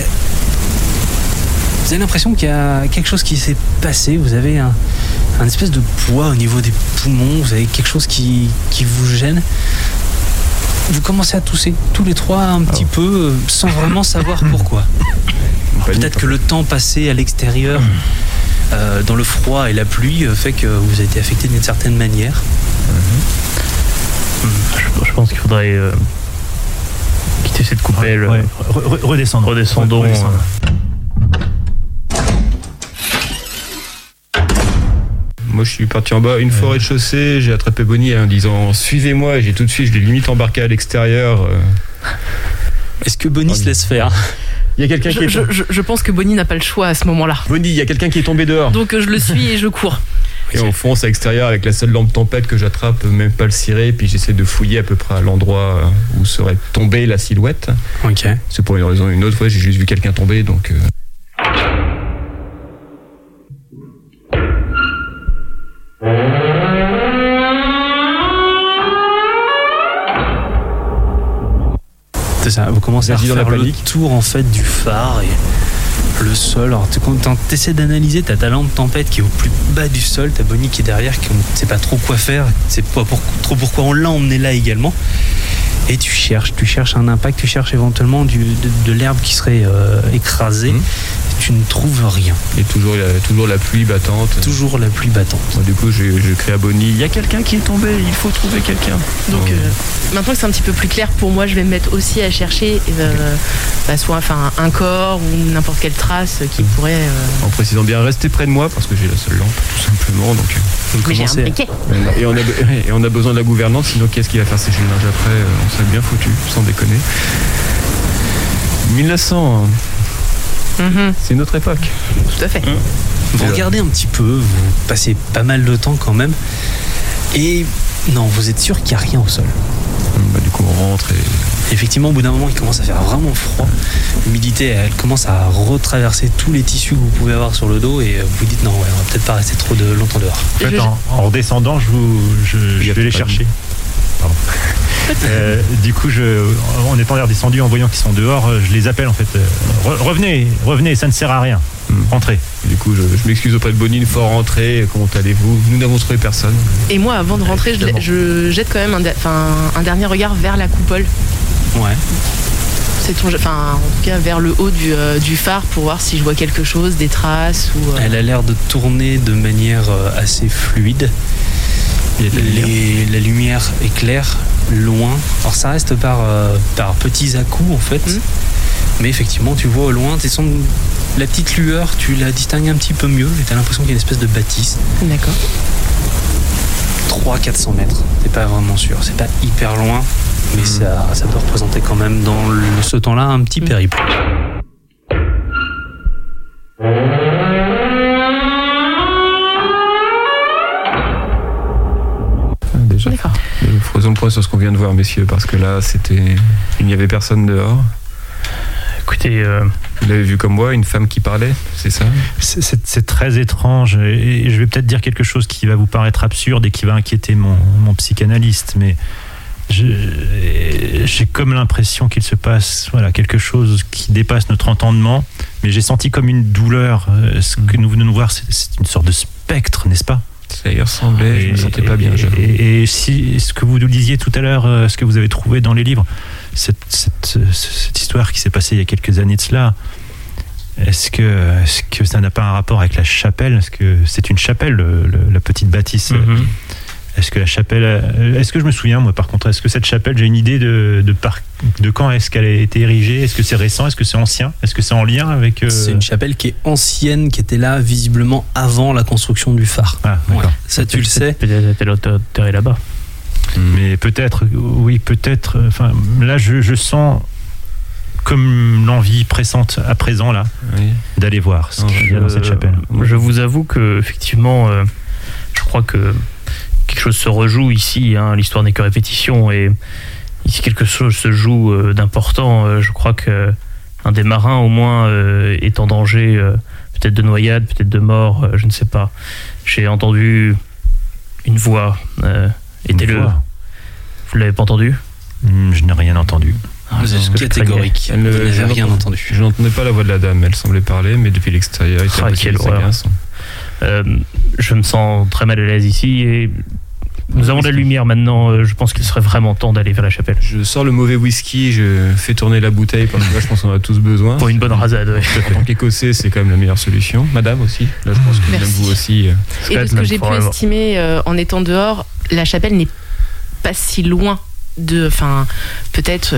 avez l'impression qu'il y a quelque chose qui s'est passé. Vous avez un espèce de poids au niveau des poumons. Vous avez quelque chose qui vous gêne. Vous commencez à tousser tous les trois un petit peu sans vraiment savoir pourquoi. Peut-être que le temps passé à l'extérieur dans le froid et la pluie fait que vous avez été affecté d'une certaine manière. Je pense qu'il faudrait quitter cette coupelle. Redescendons. Moi, je suis parti en bas, une fois au rez-de-chaussée, j'ai attrapé Bonnie en disant « Suivez-moi », et j'ai tout de suite, je l'ai limite embarqué à l'extérieur. Est-ce que Bonnie se laisse faire ? Il y a quelqu'un qui est... Je pense que Bonnie n'a pas le choix à ce moment-là. Bonnie, il y a quelqu'un qui est tombé dehors. Donc je le suis et je cours. Et on fonce à l'extérieur avec la seule lampe tempête que j'attrape, même pas le ciré, puis j'essaie de fouiller à peu près à l'endroit où serait tombée la silhouette. Ok. C'est pour une raison ou une autre, j'ai juste vu quelqu'un tomber, donc... C'est ça, vous commencez à faire le tour en fait du phare et le sol. Alors quand t'essaies d'analyser, t'as ta lampe tempête qui est au plus bas du sol, t'as Bonnie qui est derrière, qui ne sait pas trop quoi faire, c'est pas trop pourquoi on l'a emmené là également. Et tu cherches un impact, tu cherches éventuellement de l'herbe qui serait écrasée. Tu ne trouves rien. Et toujours la pluie battante. Toujours la pluie battante. Du coup, je crie à Bonnie, il y a quelqu'un qui est tombé, il faut trouver quelqu'un. Donc maintenant que c'est un petit peu plus clair pour moi, je vais me mettre aussi à chercher soit un corps ou n'importe quelle trace qui pourrait... En précisant bien, restez près de moi parce que j'ai la seule lampe, tout simplement. Donc, mais j'ai un briquet. Et on a besoin de la gouvernante, sinon qu'est-ce qui va faire sécher le linge après ? On serait bien foutu, sans déconner. 1900... C'est notre époque. Tout à fait. Vous regardez un petit peu, vous passez pas mal de temps quand même, et non, vous êtes sûr qu'il n'y a rien au sol. Du coup, on rentre et... Effectivement, au bout d'un moment, il commence à faire vraiment froid. L'humidité, elle commence à retraverser tous les tissus que vous pouvez avoir sur le dos, et vous dites non, ouais, on va peut-être pas rester trop longtemps dehors. En fait, en redescendant, je vais les chercher. Pardon. Du coup, en étant redescendu, en voyant qu'ils sont dehors, je les appelle en fait. Revenez, ça ne sert à rien. Rentrez. Du coup, je m'excuse auprès de Bonnie, il faut rentrer. Comment allez-vous? Nous n'avons trouvé personne. Et moi, avant de rentrer, je jette quand même un dernier regard vers la coupole. Ouais. En tout cas vers le haut du phare pour voir si je vois quelque chose, des traces ou. Elle a l'air de tourner de manière assez fluide. La lumière éclaire loin. Alors ça reste par petits à-coups en fait. Mais effectivement, tu vois au loin, la petite lueur, tu la distingues un petit peu mieux et tu as l'impression qu'il y a une espèce de bâtisse. D'accord. 300-400 mètres, t'es pas vraiment sûr. C'est pas hyper loin, mais ça peut représenter quand même dans ce temps-là un petit périple. Déjà. Faisons le point sur ce qu'on vient de voir, messieurs, parce que là, il n'y avait personne dehors. Écoutez, vous l'avez vu comme moi, une femme qui parlait, c'est ça? C'est très étrange, et je vais peut-être dire quelque chose qui va vous paraître absurde et qui va inquiéter mon psychanalyste, mais j'ai comme l'impression qu'il se passe quelque chose qui dépasse notre entendement, mais j'ai senti comme une douleur. Ce que nous venons de voir, c'est une sorte de spectre, n'est-ce pas? Ça y ressemblait, je ne me sentais pas bien. Et si ce que vous nous disiez tout à l'heure, ce que vous avez trouvé dans les livres, cette histoire qui s'est passée il y a quelques années de cela, est-ce que ça n'a pas un rapport avec la chapelle? Est-ce que c'est une chapelle, la petite bâtisse? Est-ce que la chapelle... Est-ce que je me souviens, moi, par contre, est-ce que cette chapelle, j'ai une idée de quand est-ce qu'elle a été érigée? Est-ce que c'est récent? Est-ce que c'est ancien? Est-ce que c'est en lien avec... C'est une chapelle qui est ancienne, qui était là, visiblement, avant la construction du phare. Ah, d'accord. Ça, tu le sais. Peut-être elle est enterrée là-bas. Mais peut-être, oui, peut-être... Enfin, là, je sens comme l'envie pressante à présent, là, d'aller voir ce qu'il y a dans cette chapelle. Je vous avoue que, effectivement, je crois que quelque chose se rejoue ici, l'histoire n'est que répétition, et ici quelque chose se joue d'important. Je crois qu'un des marins au moins est en danger, peut-être de noyade, peut-être de mort, je ne sais pas. J'ai entendu une voix. Était-le... Vous l'avez pas entendu? Je n'ai rien entendu. Vous êtes catégorique. Vous n'avez rien entendu. Je n'entendais pas la voix de la dame, elle semblait parler, mais depuis l'extérieur, il était impossible de savoir un son. Je me sens très mal à l'aise ici, et nous avons de la lumière maintenant. Je pense qu'il serait vraiment temps d'aller vers la chapelle. Je sors le mauvais whisky, je fais tourner la bouteille parce que là je pense qu'on en a tous besoin. Pour une bonne rasade, ouais. En tant qu'Écossais, c'est quand même la meilleure solution. Madame aussi, là je pense que même vous aussi. Et de ce que j'ai pu estimer en étant dehors, la chapelle n'est pas si loin peut-être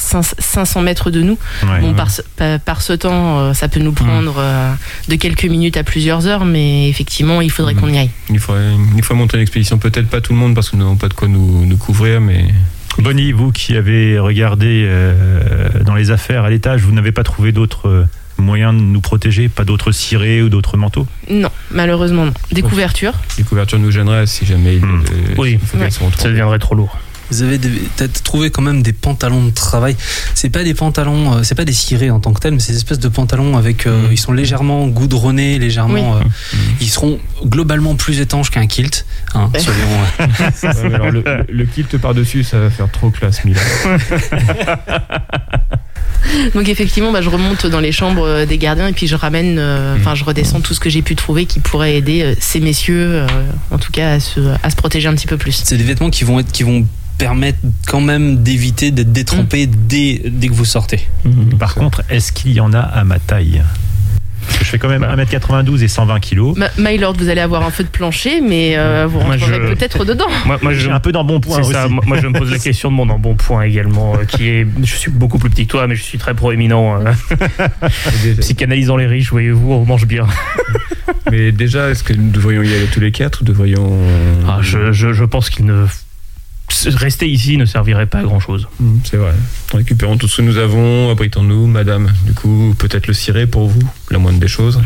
500 mètres de nous. Ouais. Bon, par ce temps, ça peut nous prendre de quelques minutes à plusieurs heures, mais effectivement, il faudrait qu'on y aille. Il faudrait monter une expédition, peut-être pas tout le monde parce que nous n'avons pas de quoi nous couvrir, mais... Bonnie, vous qui avez regardé dans les affaires à l'étage, vous n'avez pas trouvé d'autres moyens de nous protéger? Pas d'autres cirés ou d'autres manteaux? Non, malheureusement non. Des couvertures? Les couvertures nous gêneraient si jamais... Oui, ça deviendrait trop lourd. Vous avez peut-être trouvé quand même des pantalons de travail. C'est pas des pantalons, c'est pas des cirés en tant que tels, mais c'est des espèces de pantalons avec. Ils sont légèrement goudronnés, légèrement. Ils seront globalement plus étanches qu'un kilt. Soyons. Alors le kilt par-dessus, ça va faire trop classe, Milan. Donc effectivement, je remonte dans les chambres des gardiens et puis je ramène, je redescends tout ce que j'ai pu trouver qui pourrait aider ces messieurs, en tout cas, à se protéger un petit peu plus. C'est des vêtements qui vont permettre quand même d'éviter d'être détrempés dès que vous sortez. Par contre, est-ce qu'il y en a à ma taille? Parce que je fais quand même 1m92 et 120 kg. My Lord, vous allez avoir un feu de plancher, mais vous rentrerez peut-être dedans. Moi, je suis un peu d'embonpoint aussi. Ça, moi, je me pose la question de mon embonpoint également, je suis beaucoup plus petit que toi, mais je suis très proéminent. Psychanalysant les riches, voyez-vous, on mange bien. Mais déjà, est-ce que nous devrions y aller tous les quatre ou devrions... Je pense qu'il ne... Rester ici ne servirait pas à grand chose. C'est vrai. Récupérons tout ce que nous avons, abritons-nous, madame. Du coup, peut-être le ciré pour vous, la moindre des choses.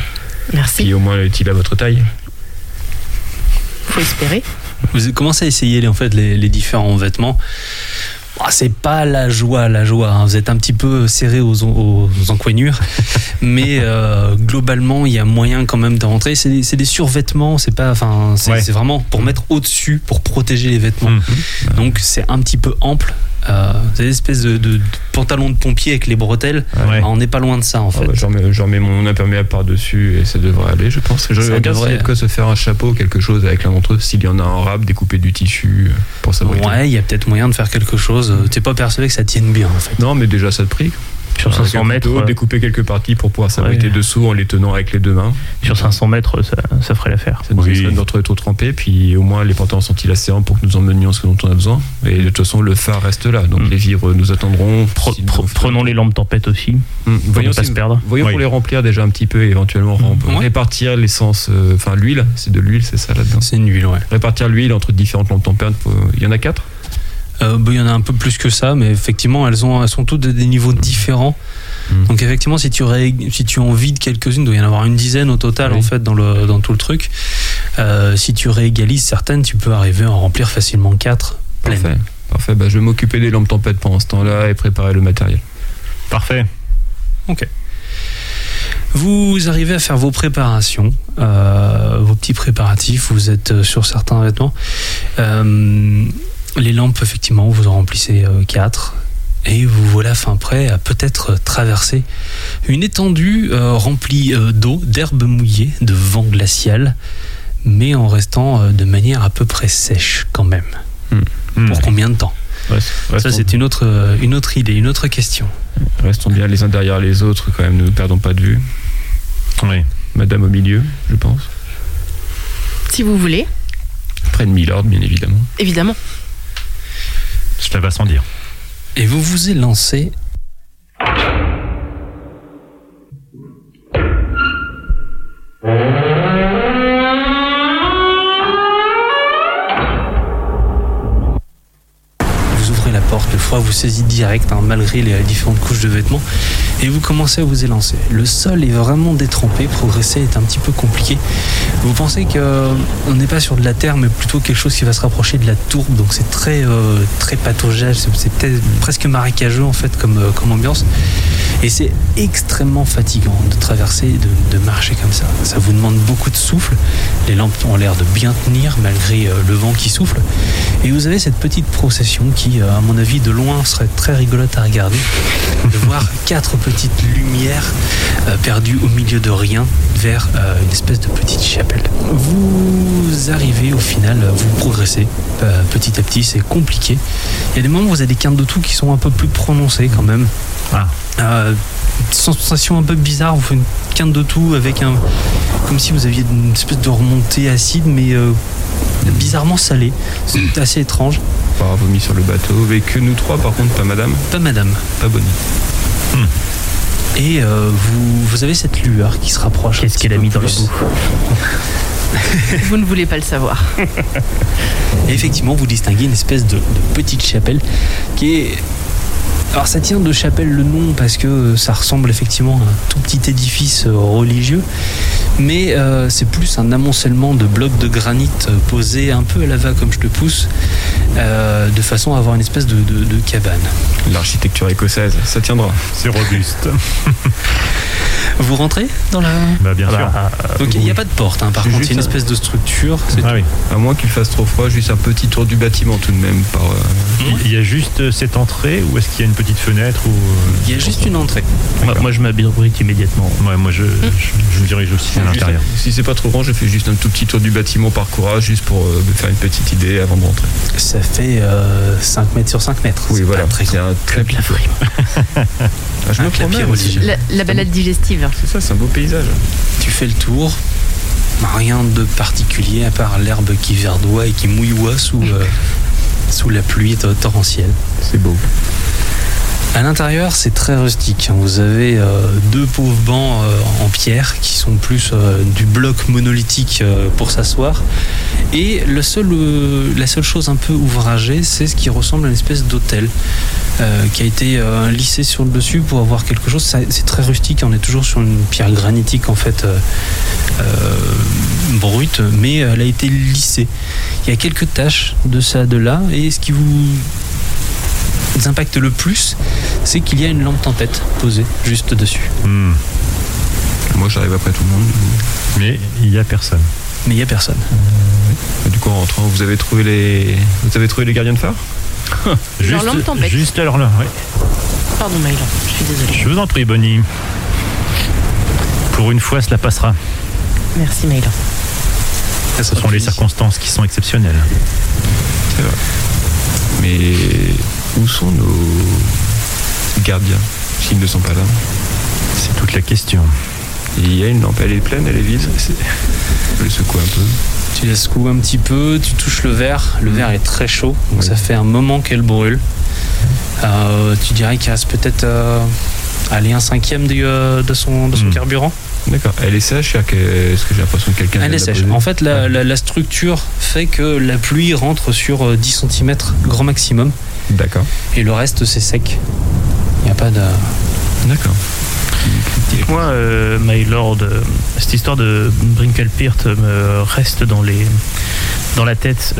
Merci. Puis au moins est-il à votre taille. Faut espérer. Vous commencez à essayer les différents vêtements. C'est pas la joie, hein. Vous êtes un petit peu serré aux encoignures, mais globalement, il y a moyen quand même de rentrer. C'est des survêtements, c'est vraiment pour mettre au-dessus, pour protéger les vêtements. Donc c'est un petit peu ample. C'est une espèce de pantalon de pompier avec les bretelles. On n'est pas loin de ça en fait. J'en mets mon imperméable par-dessus et ça devrait aller, je pense. Je regarde s'il y a de quoi se faire un chapeau, quelque chose avec l'un d'entre eux, s'il y en a un râpe, découper du tissu pour s'abriter. Ouais, il y a peut-être moyen de faire quelque chose. T'es pas persuadé que ça tienne bien en fait. Non, mais déjà ça te prie. Sur 500 mètres, découper quelques parties pour pouvoir s'abriter dessous en les tenant avec les deux mains. Sur 500 mètres, ça ferait l'affaire. Ça nous éviterait de notre trop trempé, puis au moins les pantalons sont élastéants pour que nous emmenions ce dont on a besoin. Et de toute façon, le phare reste là, donc les vivres nous attendront. Prenons les lampes tempête aussi. Voyons pas se perdre. Voyons pour les remplir déjà un petit peu et éventuellement répartir l'essence, l'huile. C'est de l'huile, c'est ça là-dedans. C'est une huile, ouais. Répartir l'huile entre différentes lampes tempête. Il y en a 4. Il y en a un peu plus que ça, mais effectivement, elles sont toutes de des niveaux différents. Donc effectivement, si tu en vides quelques-unes, il doit y en avoir une dizaine au total en fait dans tout le truc. Si tu réégalises certaines, tu peux arriver à en remplir facilement 4 pleines. Parfait. Je vais m'occuper des lampes tempête pendant ce temps-là et préparer le matériel. Parfait. Ok. Vous arrivez à faire vos préparations, vos petits préparatifs. Vous êtes sur certains vêtements. Les lampes, effectivement, vous en remplissez 4. Et vous voilà prêt à peut-être traverser une étendue remplie d'eau, d'herbes mouillées, de vent glacial, mais en restant de manière à peu près sèche quand même. Pour combien de temps ? Ça, c'est une autre idée, une autre question. Restons bien les uns derrière les autres, quand même, ne nous perdons pas de vue. Oui. Madame au milieu, je pense. Si vous voulez. Près de Milord, bien évidemment. Évidemment. Cela va sans dire. Et vous vous élancez. Vous ouvrez la porte, le froid vous saisit direct, malgré les différentes couches de vêtements, et vous commencez à vous élancer. Le sol est vraiment détrempé, progresser est un petit peu compliqué. Vous pensez qu'on n'est pas sur de la terre, mais plutôt quelque chose qui va se rapprocher de la tourbe, donc c'est très pataugage, c'est peut-être presque marécageux en fait comme ambiance. Et c'est extrêmement fatigant de traverser, de marcher comme ça. Ça vous demande beaucoup de souffle. Les lampes ont l'air de bien tenir malgré le vent qui souffle. Et vous avez cette petite procession qui, à mon avis, de loin serait très rigolote à regarder. De voir 4 petites lumières perdues au milieu de rien vers une espèce de petite chapelle. Vous arrivez au final, vous progressez petit à petit, c'est compliqué. Il y a des moments où vous avez des quintes de toux qui sont un peu plus prononcées quand même. Sensation un peu bizarre, vous faites une quinte de toux avec comme si vous aviez une espèce de remontée acide, mais bizarrement salée. C'est assez étrange. Pas vomi sur le bateau, avec nous 3 par contre, pas madame. Pas madame. Pas Bonnie. Et vous avez cette lueur qui se rapproche. Qu'est-ce qu'elle a mis dans la bouffe? Vous ne voulez pas le savoir. Et effectivement, vous distinguez une espèce de petite chapelle qui est... Alors ça tient de chapelle le nom parce que ça ressemble effectivement à un tout petit édifice religieux, mais c'est plus un amoncellement de blocs de granit posés un peu à la va comme je te pousse, de façon à avoir une espèce de cabane. L'architecture écossaise, ça tiendra. C'est robuste. Vous rentrez dans la... bien sûr. Donc il n'y a pas de porte, par contre, il y a une espèce de structure. Oui. À moins qu'il fasse trop froid, juste un petit tour du bâtiment tout de même. Il y a juste cette entrée ou est-ce qu'il y a une petite fenêtre ou... Il y a juste une entrée. Moi je m'abrite immédiatement. Ouais, moi je me dirige aussi à l'intérieur. Si c'est pas trop grand, je fais juste un tout petit tour du bâtiment par courage, juste pour me faire une petite idée avant de rentrer. Ça fait 5 mètres sur 5 mètres. Oui, voilà. C'est un très bien je me promets aussi. La balade digestive. C'est ça, c'est un beau paysage. Tu fais le tour. Rien de particulier à part l'herbe qui verdoie et qui mouilloie sous la pluie torrentielle. C'est beau. À l'intérieur, c'est très rustique. Vous avez deux pauvres bancs en pierre qui sont plus du bloc monolithique pour s'asseoir. Et la seule chose un peu ouvragée, c'est ce qui ressemble à une espèce d'hôtel qui a été lissé sur le dessus pour avoir quelque chose. C'est très rustique. On est toujours sur une pierre granitique en fait brute, mais elle a été lissée. Il y a quelques taches de ça, de là, et ce qui vous impacte le plus, c'est qu'il y a une lampe tempête posée juste dessus. Moi j'arrive après tout le monde. Mais il n'y a personne. Du coup en rentrant, vous avez trouvé les gardiens de phare? Leur lampe tempête. Juste alors là, oui. Pardon Maëlan, je suis désolée. Je vous en prie, Bonnie. Pour une fois, cela passera. Merci Maëlan. Ce sont les circonstances qui sont exceptionnelles. C'est vrai. Mais où sont nos gardiens s'ils ne sont pas là? C'est toute la question. Il y a une lampe, elle est pleine, elle est vide. Je le secoue un peu. Tu la secoues un petit peu, tu touches le verre. Le verre est très chaud, donc ça fait un moment qu'elle brûle. Tu dirais qu'il reste peut-être un cinquième de son carburant. D'accord. Elle est sèche? Est-ce que j'ai l'impression que quelqu'un... Elle est sèche. En fait, la structure fait que la pluie rentre sur 10 cm grand maximum. D'accord. Et le reste, c'est sec. Il n'y a pas de... D'accord. Dites-moi, My Lord, cette histoire de Brinklepirt me reste dans la tête.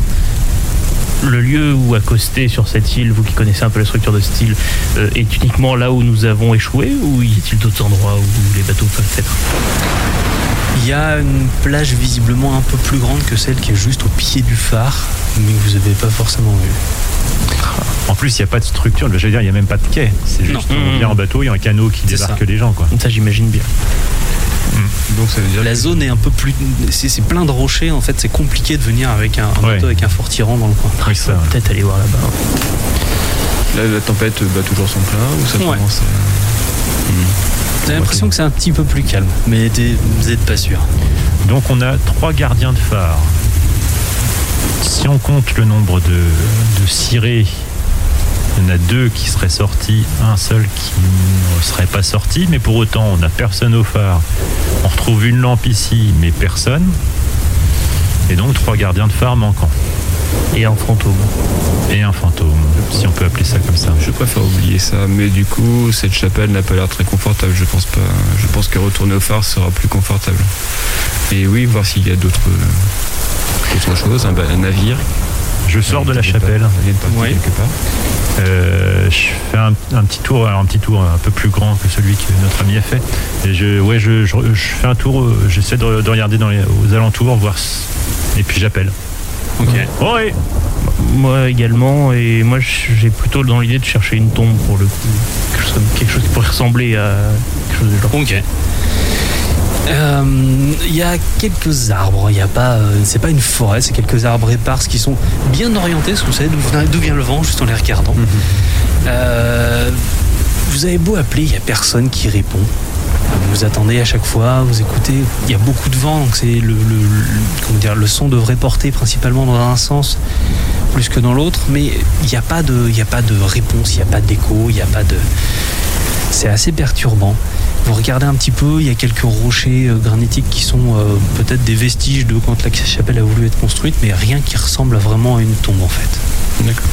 Le lieu où accoster sur cette île, vous qui connaissez un peu la structure de cette île, est uniquement là où nous avons échoué, ou y a-t-il d'autres endroits où les bateaux peuvent être? Il y a une plage visiblement un peu plus grande que celle qui est juste au pied du phare, mais que vous n'avez pas forcément vue. En plus, il n'y a pas de structure, je veux dire, il n'y a même pas de quai. C'est juste on vient en bateau, il y a un canot qui débarque les gens, quoi. Ça, j'imagine bien. Donc ça veut dire la zone est un peu plus... C'est plein de rochers, en fait, c'est compliqué de venir avec un bateau avec un fort tirant dans le coin. Oui, ça, peut-être aller voir là-bas. Là, la tempête bat toujours son plein, ou ça commence à... J'ai l'impression que c'est un petit peu plus calme, mais vous n'êtes pas sûr. Donc on a 3 gardiens de phare. Si on compte le nombre de cirés, il y en a 2 qui seraient sortis, un seul qui ne serait pas sorti, mais pour autant on n'a personne au phare. On retrouve une lampe ici, mais personne. Et donc 3 gardiens de phare manquants. Et un fantôme. Si on peut appeler ça comme ça. Je préfère oublier ça, mais du coup cette chapelle n'a pas l'air très confortable, je pense pas. Je pense que retourner au phare sera plus confortable. Et oui, voir s'il y a d'autres choses, un navire. Je sors de la chapelle. Quelque part. Je fais un petit tour un peu plus grand que celui que notre ami a fait. Et je fais un tour, j'essaie de regarder aux alentours, voir, et puis j'appelle. Ok. Ouais. Moi également, et moi j'ai plutôt dans l'idée de chercher une tombe pour le coup. Quelque chose qui pourrait ressembler à quelque chose de genre. Ok. Il y a quelques arbres, c'est pas une forêt, c'est quelques arbres épars qui sont bien orientés, parce que vous savez d'où vient le vent juste en les regardant. Vous avez beau appeler, il n'y a personne qui répond. Vous attendez à chaque fois, vous écoutez, il y a beaucoup de vent, donc c'est le son devrait porter principalement dans un sens plus que dans l'autre, mais il n'y a pas de réponse, il n'y a pas d'écho, c'est assez perturbant. Vous regardez un petit peu, il y a quelques rochers granitiques qui sont peut-être des vestiges de quand la chapelle a voulu être construite, mais rien qui ressemble vraiment à une tombe en fait. D'accord.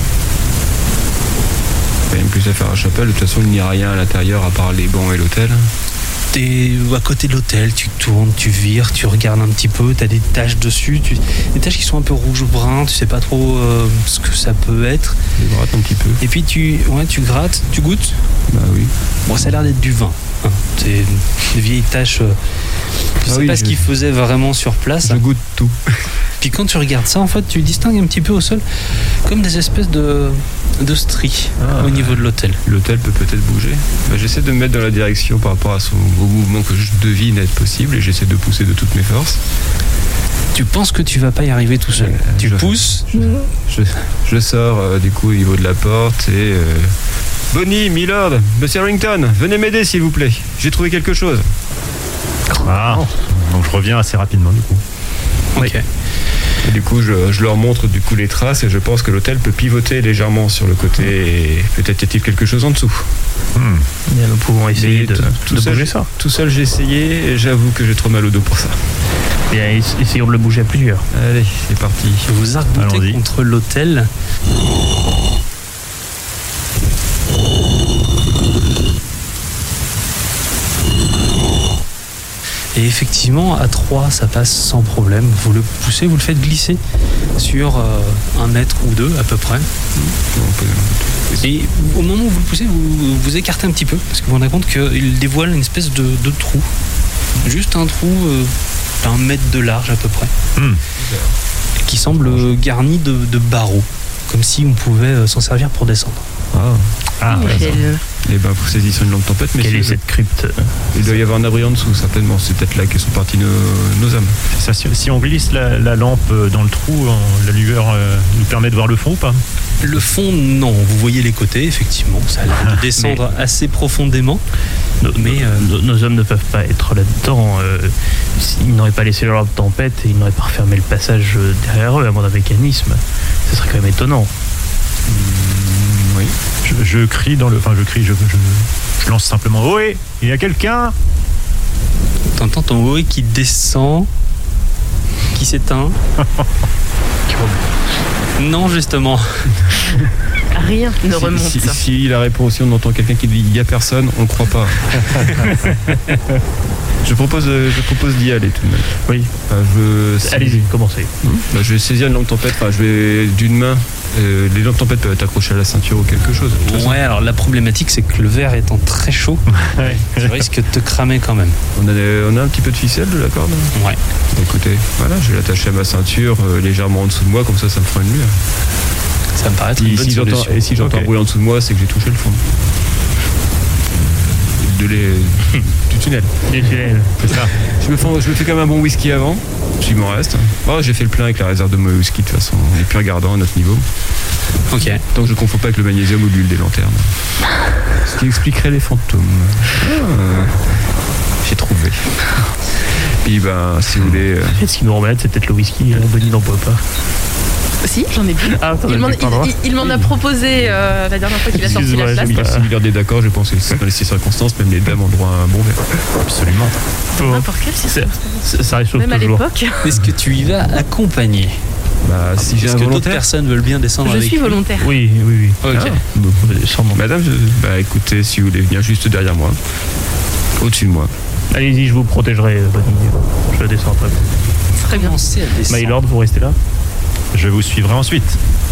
Il n'y a même plus à faire à la chapelle, de toute façon il n'y a rien à l'intérieur à part les bancs et l'hôtel. T'es à côté de l'hôtel, tu tournes, tu vires, tu regardes un petit peu, t'as des taches dessus, des taches qui sont un peu rouge-brun, tu sais pas trop ce que ça peut être. Je gratte un petit peu. Et puis tu grattes, tu goûtes. Bah oui. Bon, ça a l'air d'être du vin. Hein. C'est des vieilles taches. Je sais pas ce qu'ils faisaient vraiment sur place. Je goûte tout. Puis quand tu regardes ça, en fait, tu distingues un petit peu au sol comme des espèces de stries au niveau de l'hôtel. L'hôtel peut peut-être bouger. J'essaie de me mettre dans la direction par rapport au mouvement que je devine être possible et j'essaie de pousser de toutes mes forces. Tu penses que tu vas pas y arriver tout seul. Tu pousses. Je sors du coup au niveau de la porte et... Bonnie, Milord, Monsieur Harrington, venez m'aider s'il vous plaît. J'ai trouvé quelque chose. Donc je reviens assez rapidement du coup. Ok. Et du coup, je leur montre du coup les traces et je pense que l'hôtel peut pivoter légèrement sur le côté et peut-être y a-t-il quelque chose en dessous. Bien, nous pouvons essayer de bouger ça. Tout seul, j'ai essayé et j'avoue que j'ai trop mal au dos pour ça. Bien, essayons de le bouger à plusieurs. Allez, c'est parti. Vous arc-boutez contre l'hôtel. Et effectivement, à 3, ça passe sans problème. Vous le poussez, vous le faites glisser sur 1 mètre ou 2 à peu près. Et au moment où vous le poussez, vous vous écartez un petit peu parce que vous vous rendez compte qu'il dévoile une espèce de trou. Juste un trou d'1 mètre de large à peu près. Qui semble garni de barreaux. Comme si on pouvait s'en servir pour descendre. Et ben pour saisir une lampe tempête, mais quelle est cette crypte? Il doit y avoir un abri en dessous, certainement. C'est peut-être là que sont partis nos âmes. C'est ça, si on glisse la lampe dans le trou, la lueur nous permet de voir le fond ou pas? Le fond, non. Vous voyez les côtés, effectivement. Ça a l'air de descendre assez profondément. Nos hommes ne peuvent pas être là-dedans. Ils n'auraient pas laissé leur lampe tempête et ils n'auraient pas refermé le passage derrière eux à moins d'un mécanisme. Ce serait quand même étonnant. Oui. Je crie je lance simplement Ohé, il y a quelqu'un? T'entends ton Ohé qui descend, qui s'éteint. Non, justement. Rien ne remonte. Si la réponse, si on entend quelqu'un qui dit il n'y a personne, on ne croit pas. Je propose d'y aller tout de même. Oui. Allez-y, commencez. Je vais saisir une lampe tempête. Je vais d'une main. Les lampes tempête peuvent être accrochées à la ceinture ou quelque chose. Ouais, alors la problématique, c'est que le verre étant très chaud, tu risques de te cramer quand même. On a un petit peu de ficelle de la corde. Ouais. Écoutez, voilà, je vais l'attacher à ma ceinture légèrement en dessous de moi, comme ça me fera une lueur. Ça me paraît être une bonne solution. Et si j'entends bruit en dessous de moi, c'est que j'ai touché le fond. Du tunnel. Du tunnel, c'est ça. Je me fais quand même un bon whisky avant, s'il m'en reste. J'ai fait le plein avec la réserve de mon whisky de toute façon. On est plus regardant à notre niveau. Ok. Tant que je ne confonds pas avec le magnésium ou l'huile des lanternes. Ce qui expliquerait les fantômes. J'ai trouvé. Puis si vous voulez. Ce qui nous remet, c'est peut-être le whisky. Bonnie n'en boit pas. Si, j'en ai bu. Il m'en a proposé la dernière fois qu'il a sorti la place. Si il est d'accord, je pense que dans les circonstances, même les dames ont droit à un bon verre. Absolument. N'importe quelle circonstance. Ça réchauffe même toujours. À l'époque. Est-ce que tu y vas accompagné? Si j'ai un volontaire. Est-ce que d'autres personnes veulent bien descendre avec Je suis volontaire. Oui. Ok. Madame, écoutez, si vous voulez venir juste derrière moi, au-dessus de moi. Allez-y, je vous protégerai, Bonnie. Je descends après. Très bien. Mylord, vous restez là? Je vous suivrai ensuite.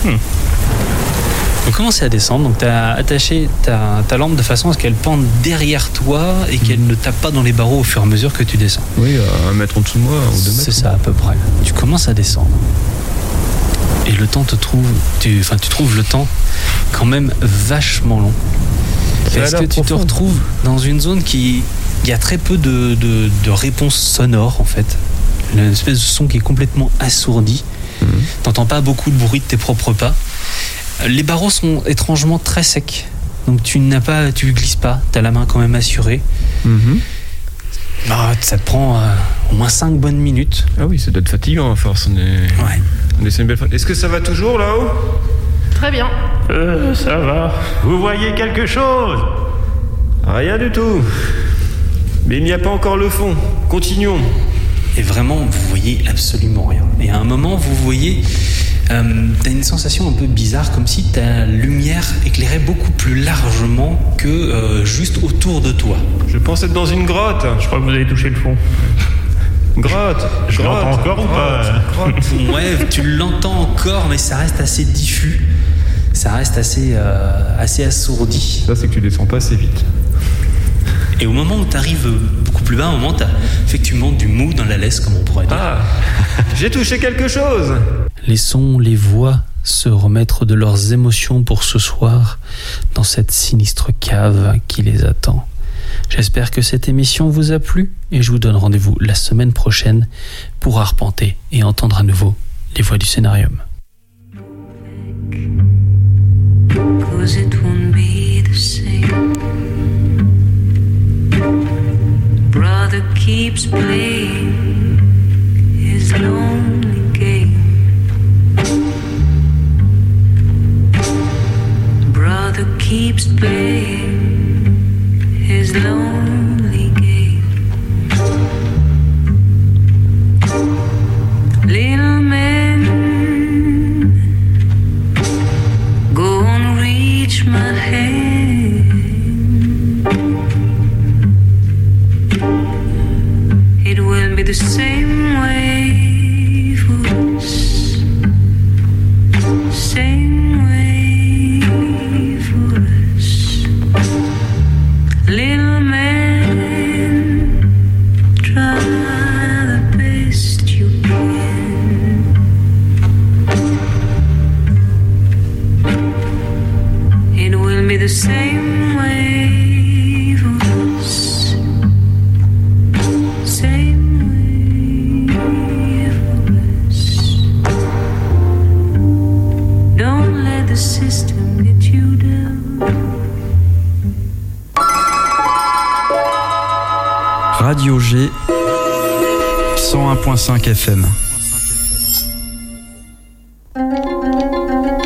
Vous commencez à descendre, donc tu as attaché ta lampe de façon à ce qu'elle pende derrière toi et qu'elle ne tape pas dans les barreaux au fur et à mesure que tu descends. Oui, à 1 mètre en dessous de moi, ou 2 mètres. C'est ça à peu près. Tu commences à descendre. Et le temps tu trouves le temps quand même vachement long. Est-ce que tu te retrouves dans une zone qui y a très peu de réponses sonores en fait. Une espèce de son qui est complètement assourdi. T'entends pas beaucoup de bruit de tes propres pas. Les barreaux sont étrangement très secs. Donc tu glisses pas. T'as la main quand même assurée. Ça te prend au moins 5 bonnes minutes. Ah oui, ça doit être fatigant à force. C'est une belle... Est-ce que ça va toujours là-haut? Très bien. Ça va. Vous voyez quelque chose? Rien du tout. Mais il n'y a pas encore le fond. Continuons. Et vraiment, vous voyez absolument rien. Et à un moment, vous voyez, t'as une sensation un peu bizarre, comme si ta lumière éclairait beaucoup plus largement que juste autour de toi. Je pense être dans une grotte. Je crois que vous avez touché le fond. Grotte. Je l'entends encore ou pas? Ouais, tu l'entends encore, mais ça reste assez diffus. Ça reste assez assourdi. Ça, c'est que tu descends pas assez vite. Et au moment où tu arrives beaucoup plus bas, à un moment, tu as effectivement du mou dans la laisse, comme on pourrait dire. Ah, j'ai touché quelque chose. Laissons les voix se remettre de leurs émotions pour ce soir dans cette sinistre cave qui les attend. J'espère que cette émission vous a plu et je vous donne rendez-vous la semaine prochaine pour arpenter et entendre à nouveau les voix du scénarium. Cause it won't be the same. Brother keeps playing his lonely game. keeps playing his lonely game. Little man, go and reach my hand. It will be the same way for us, same way for us. Little man, try the best you can. It will be the same way for us, same way for us. Don't let the system get you down. Radio G 101.5 FM.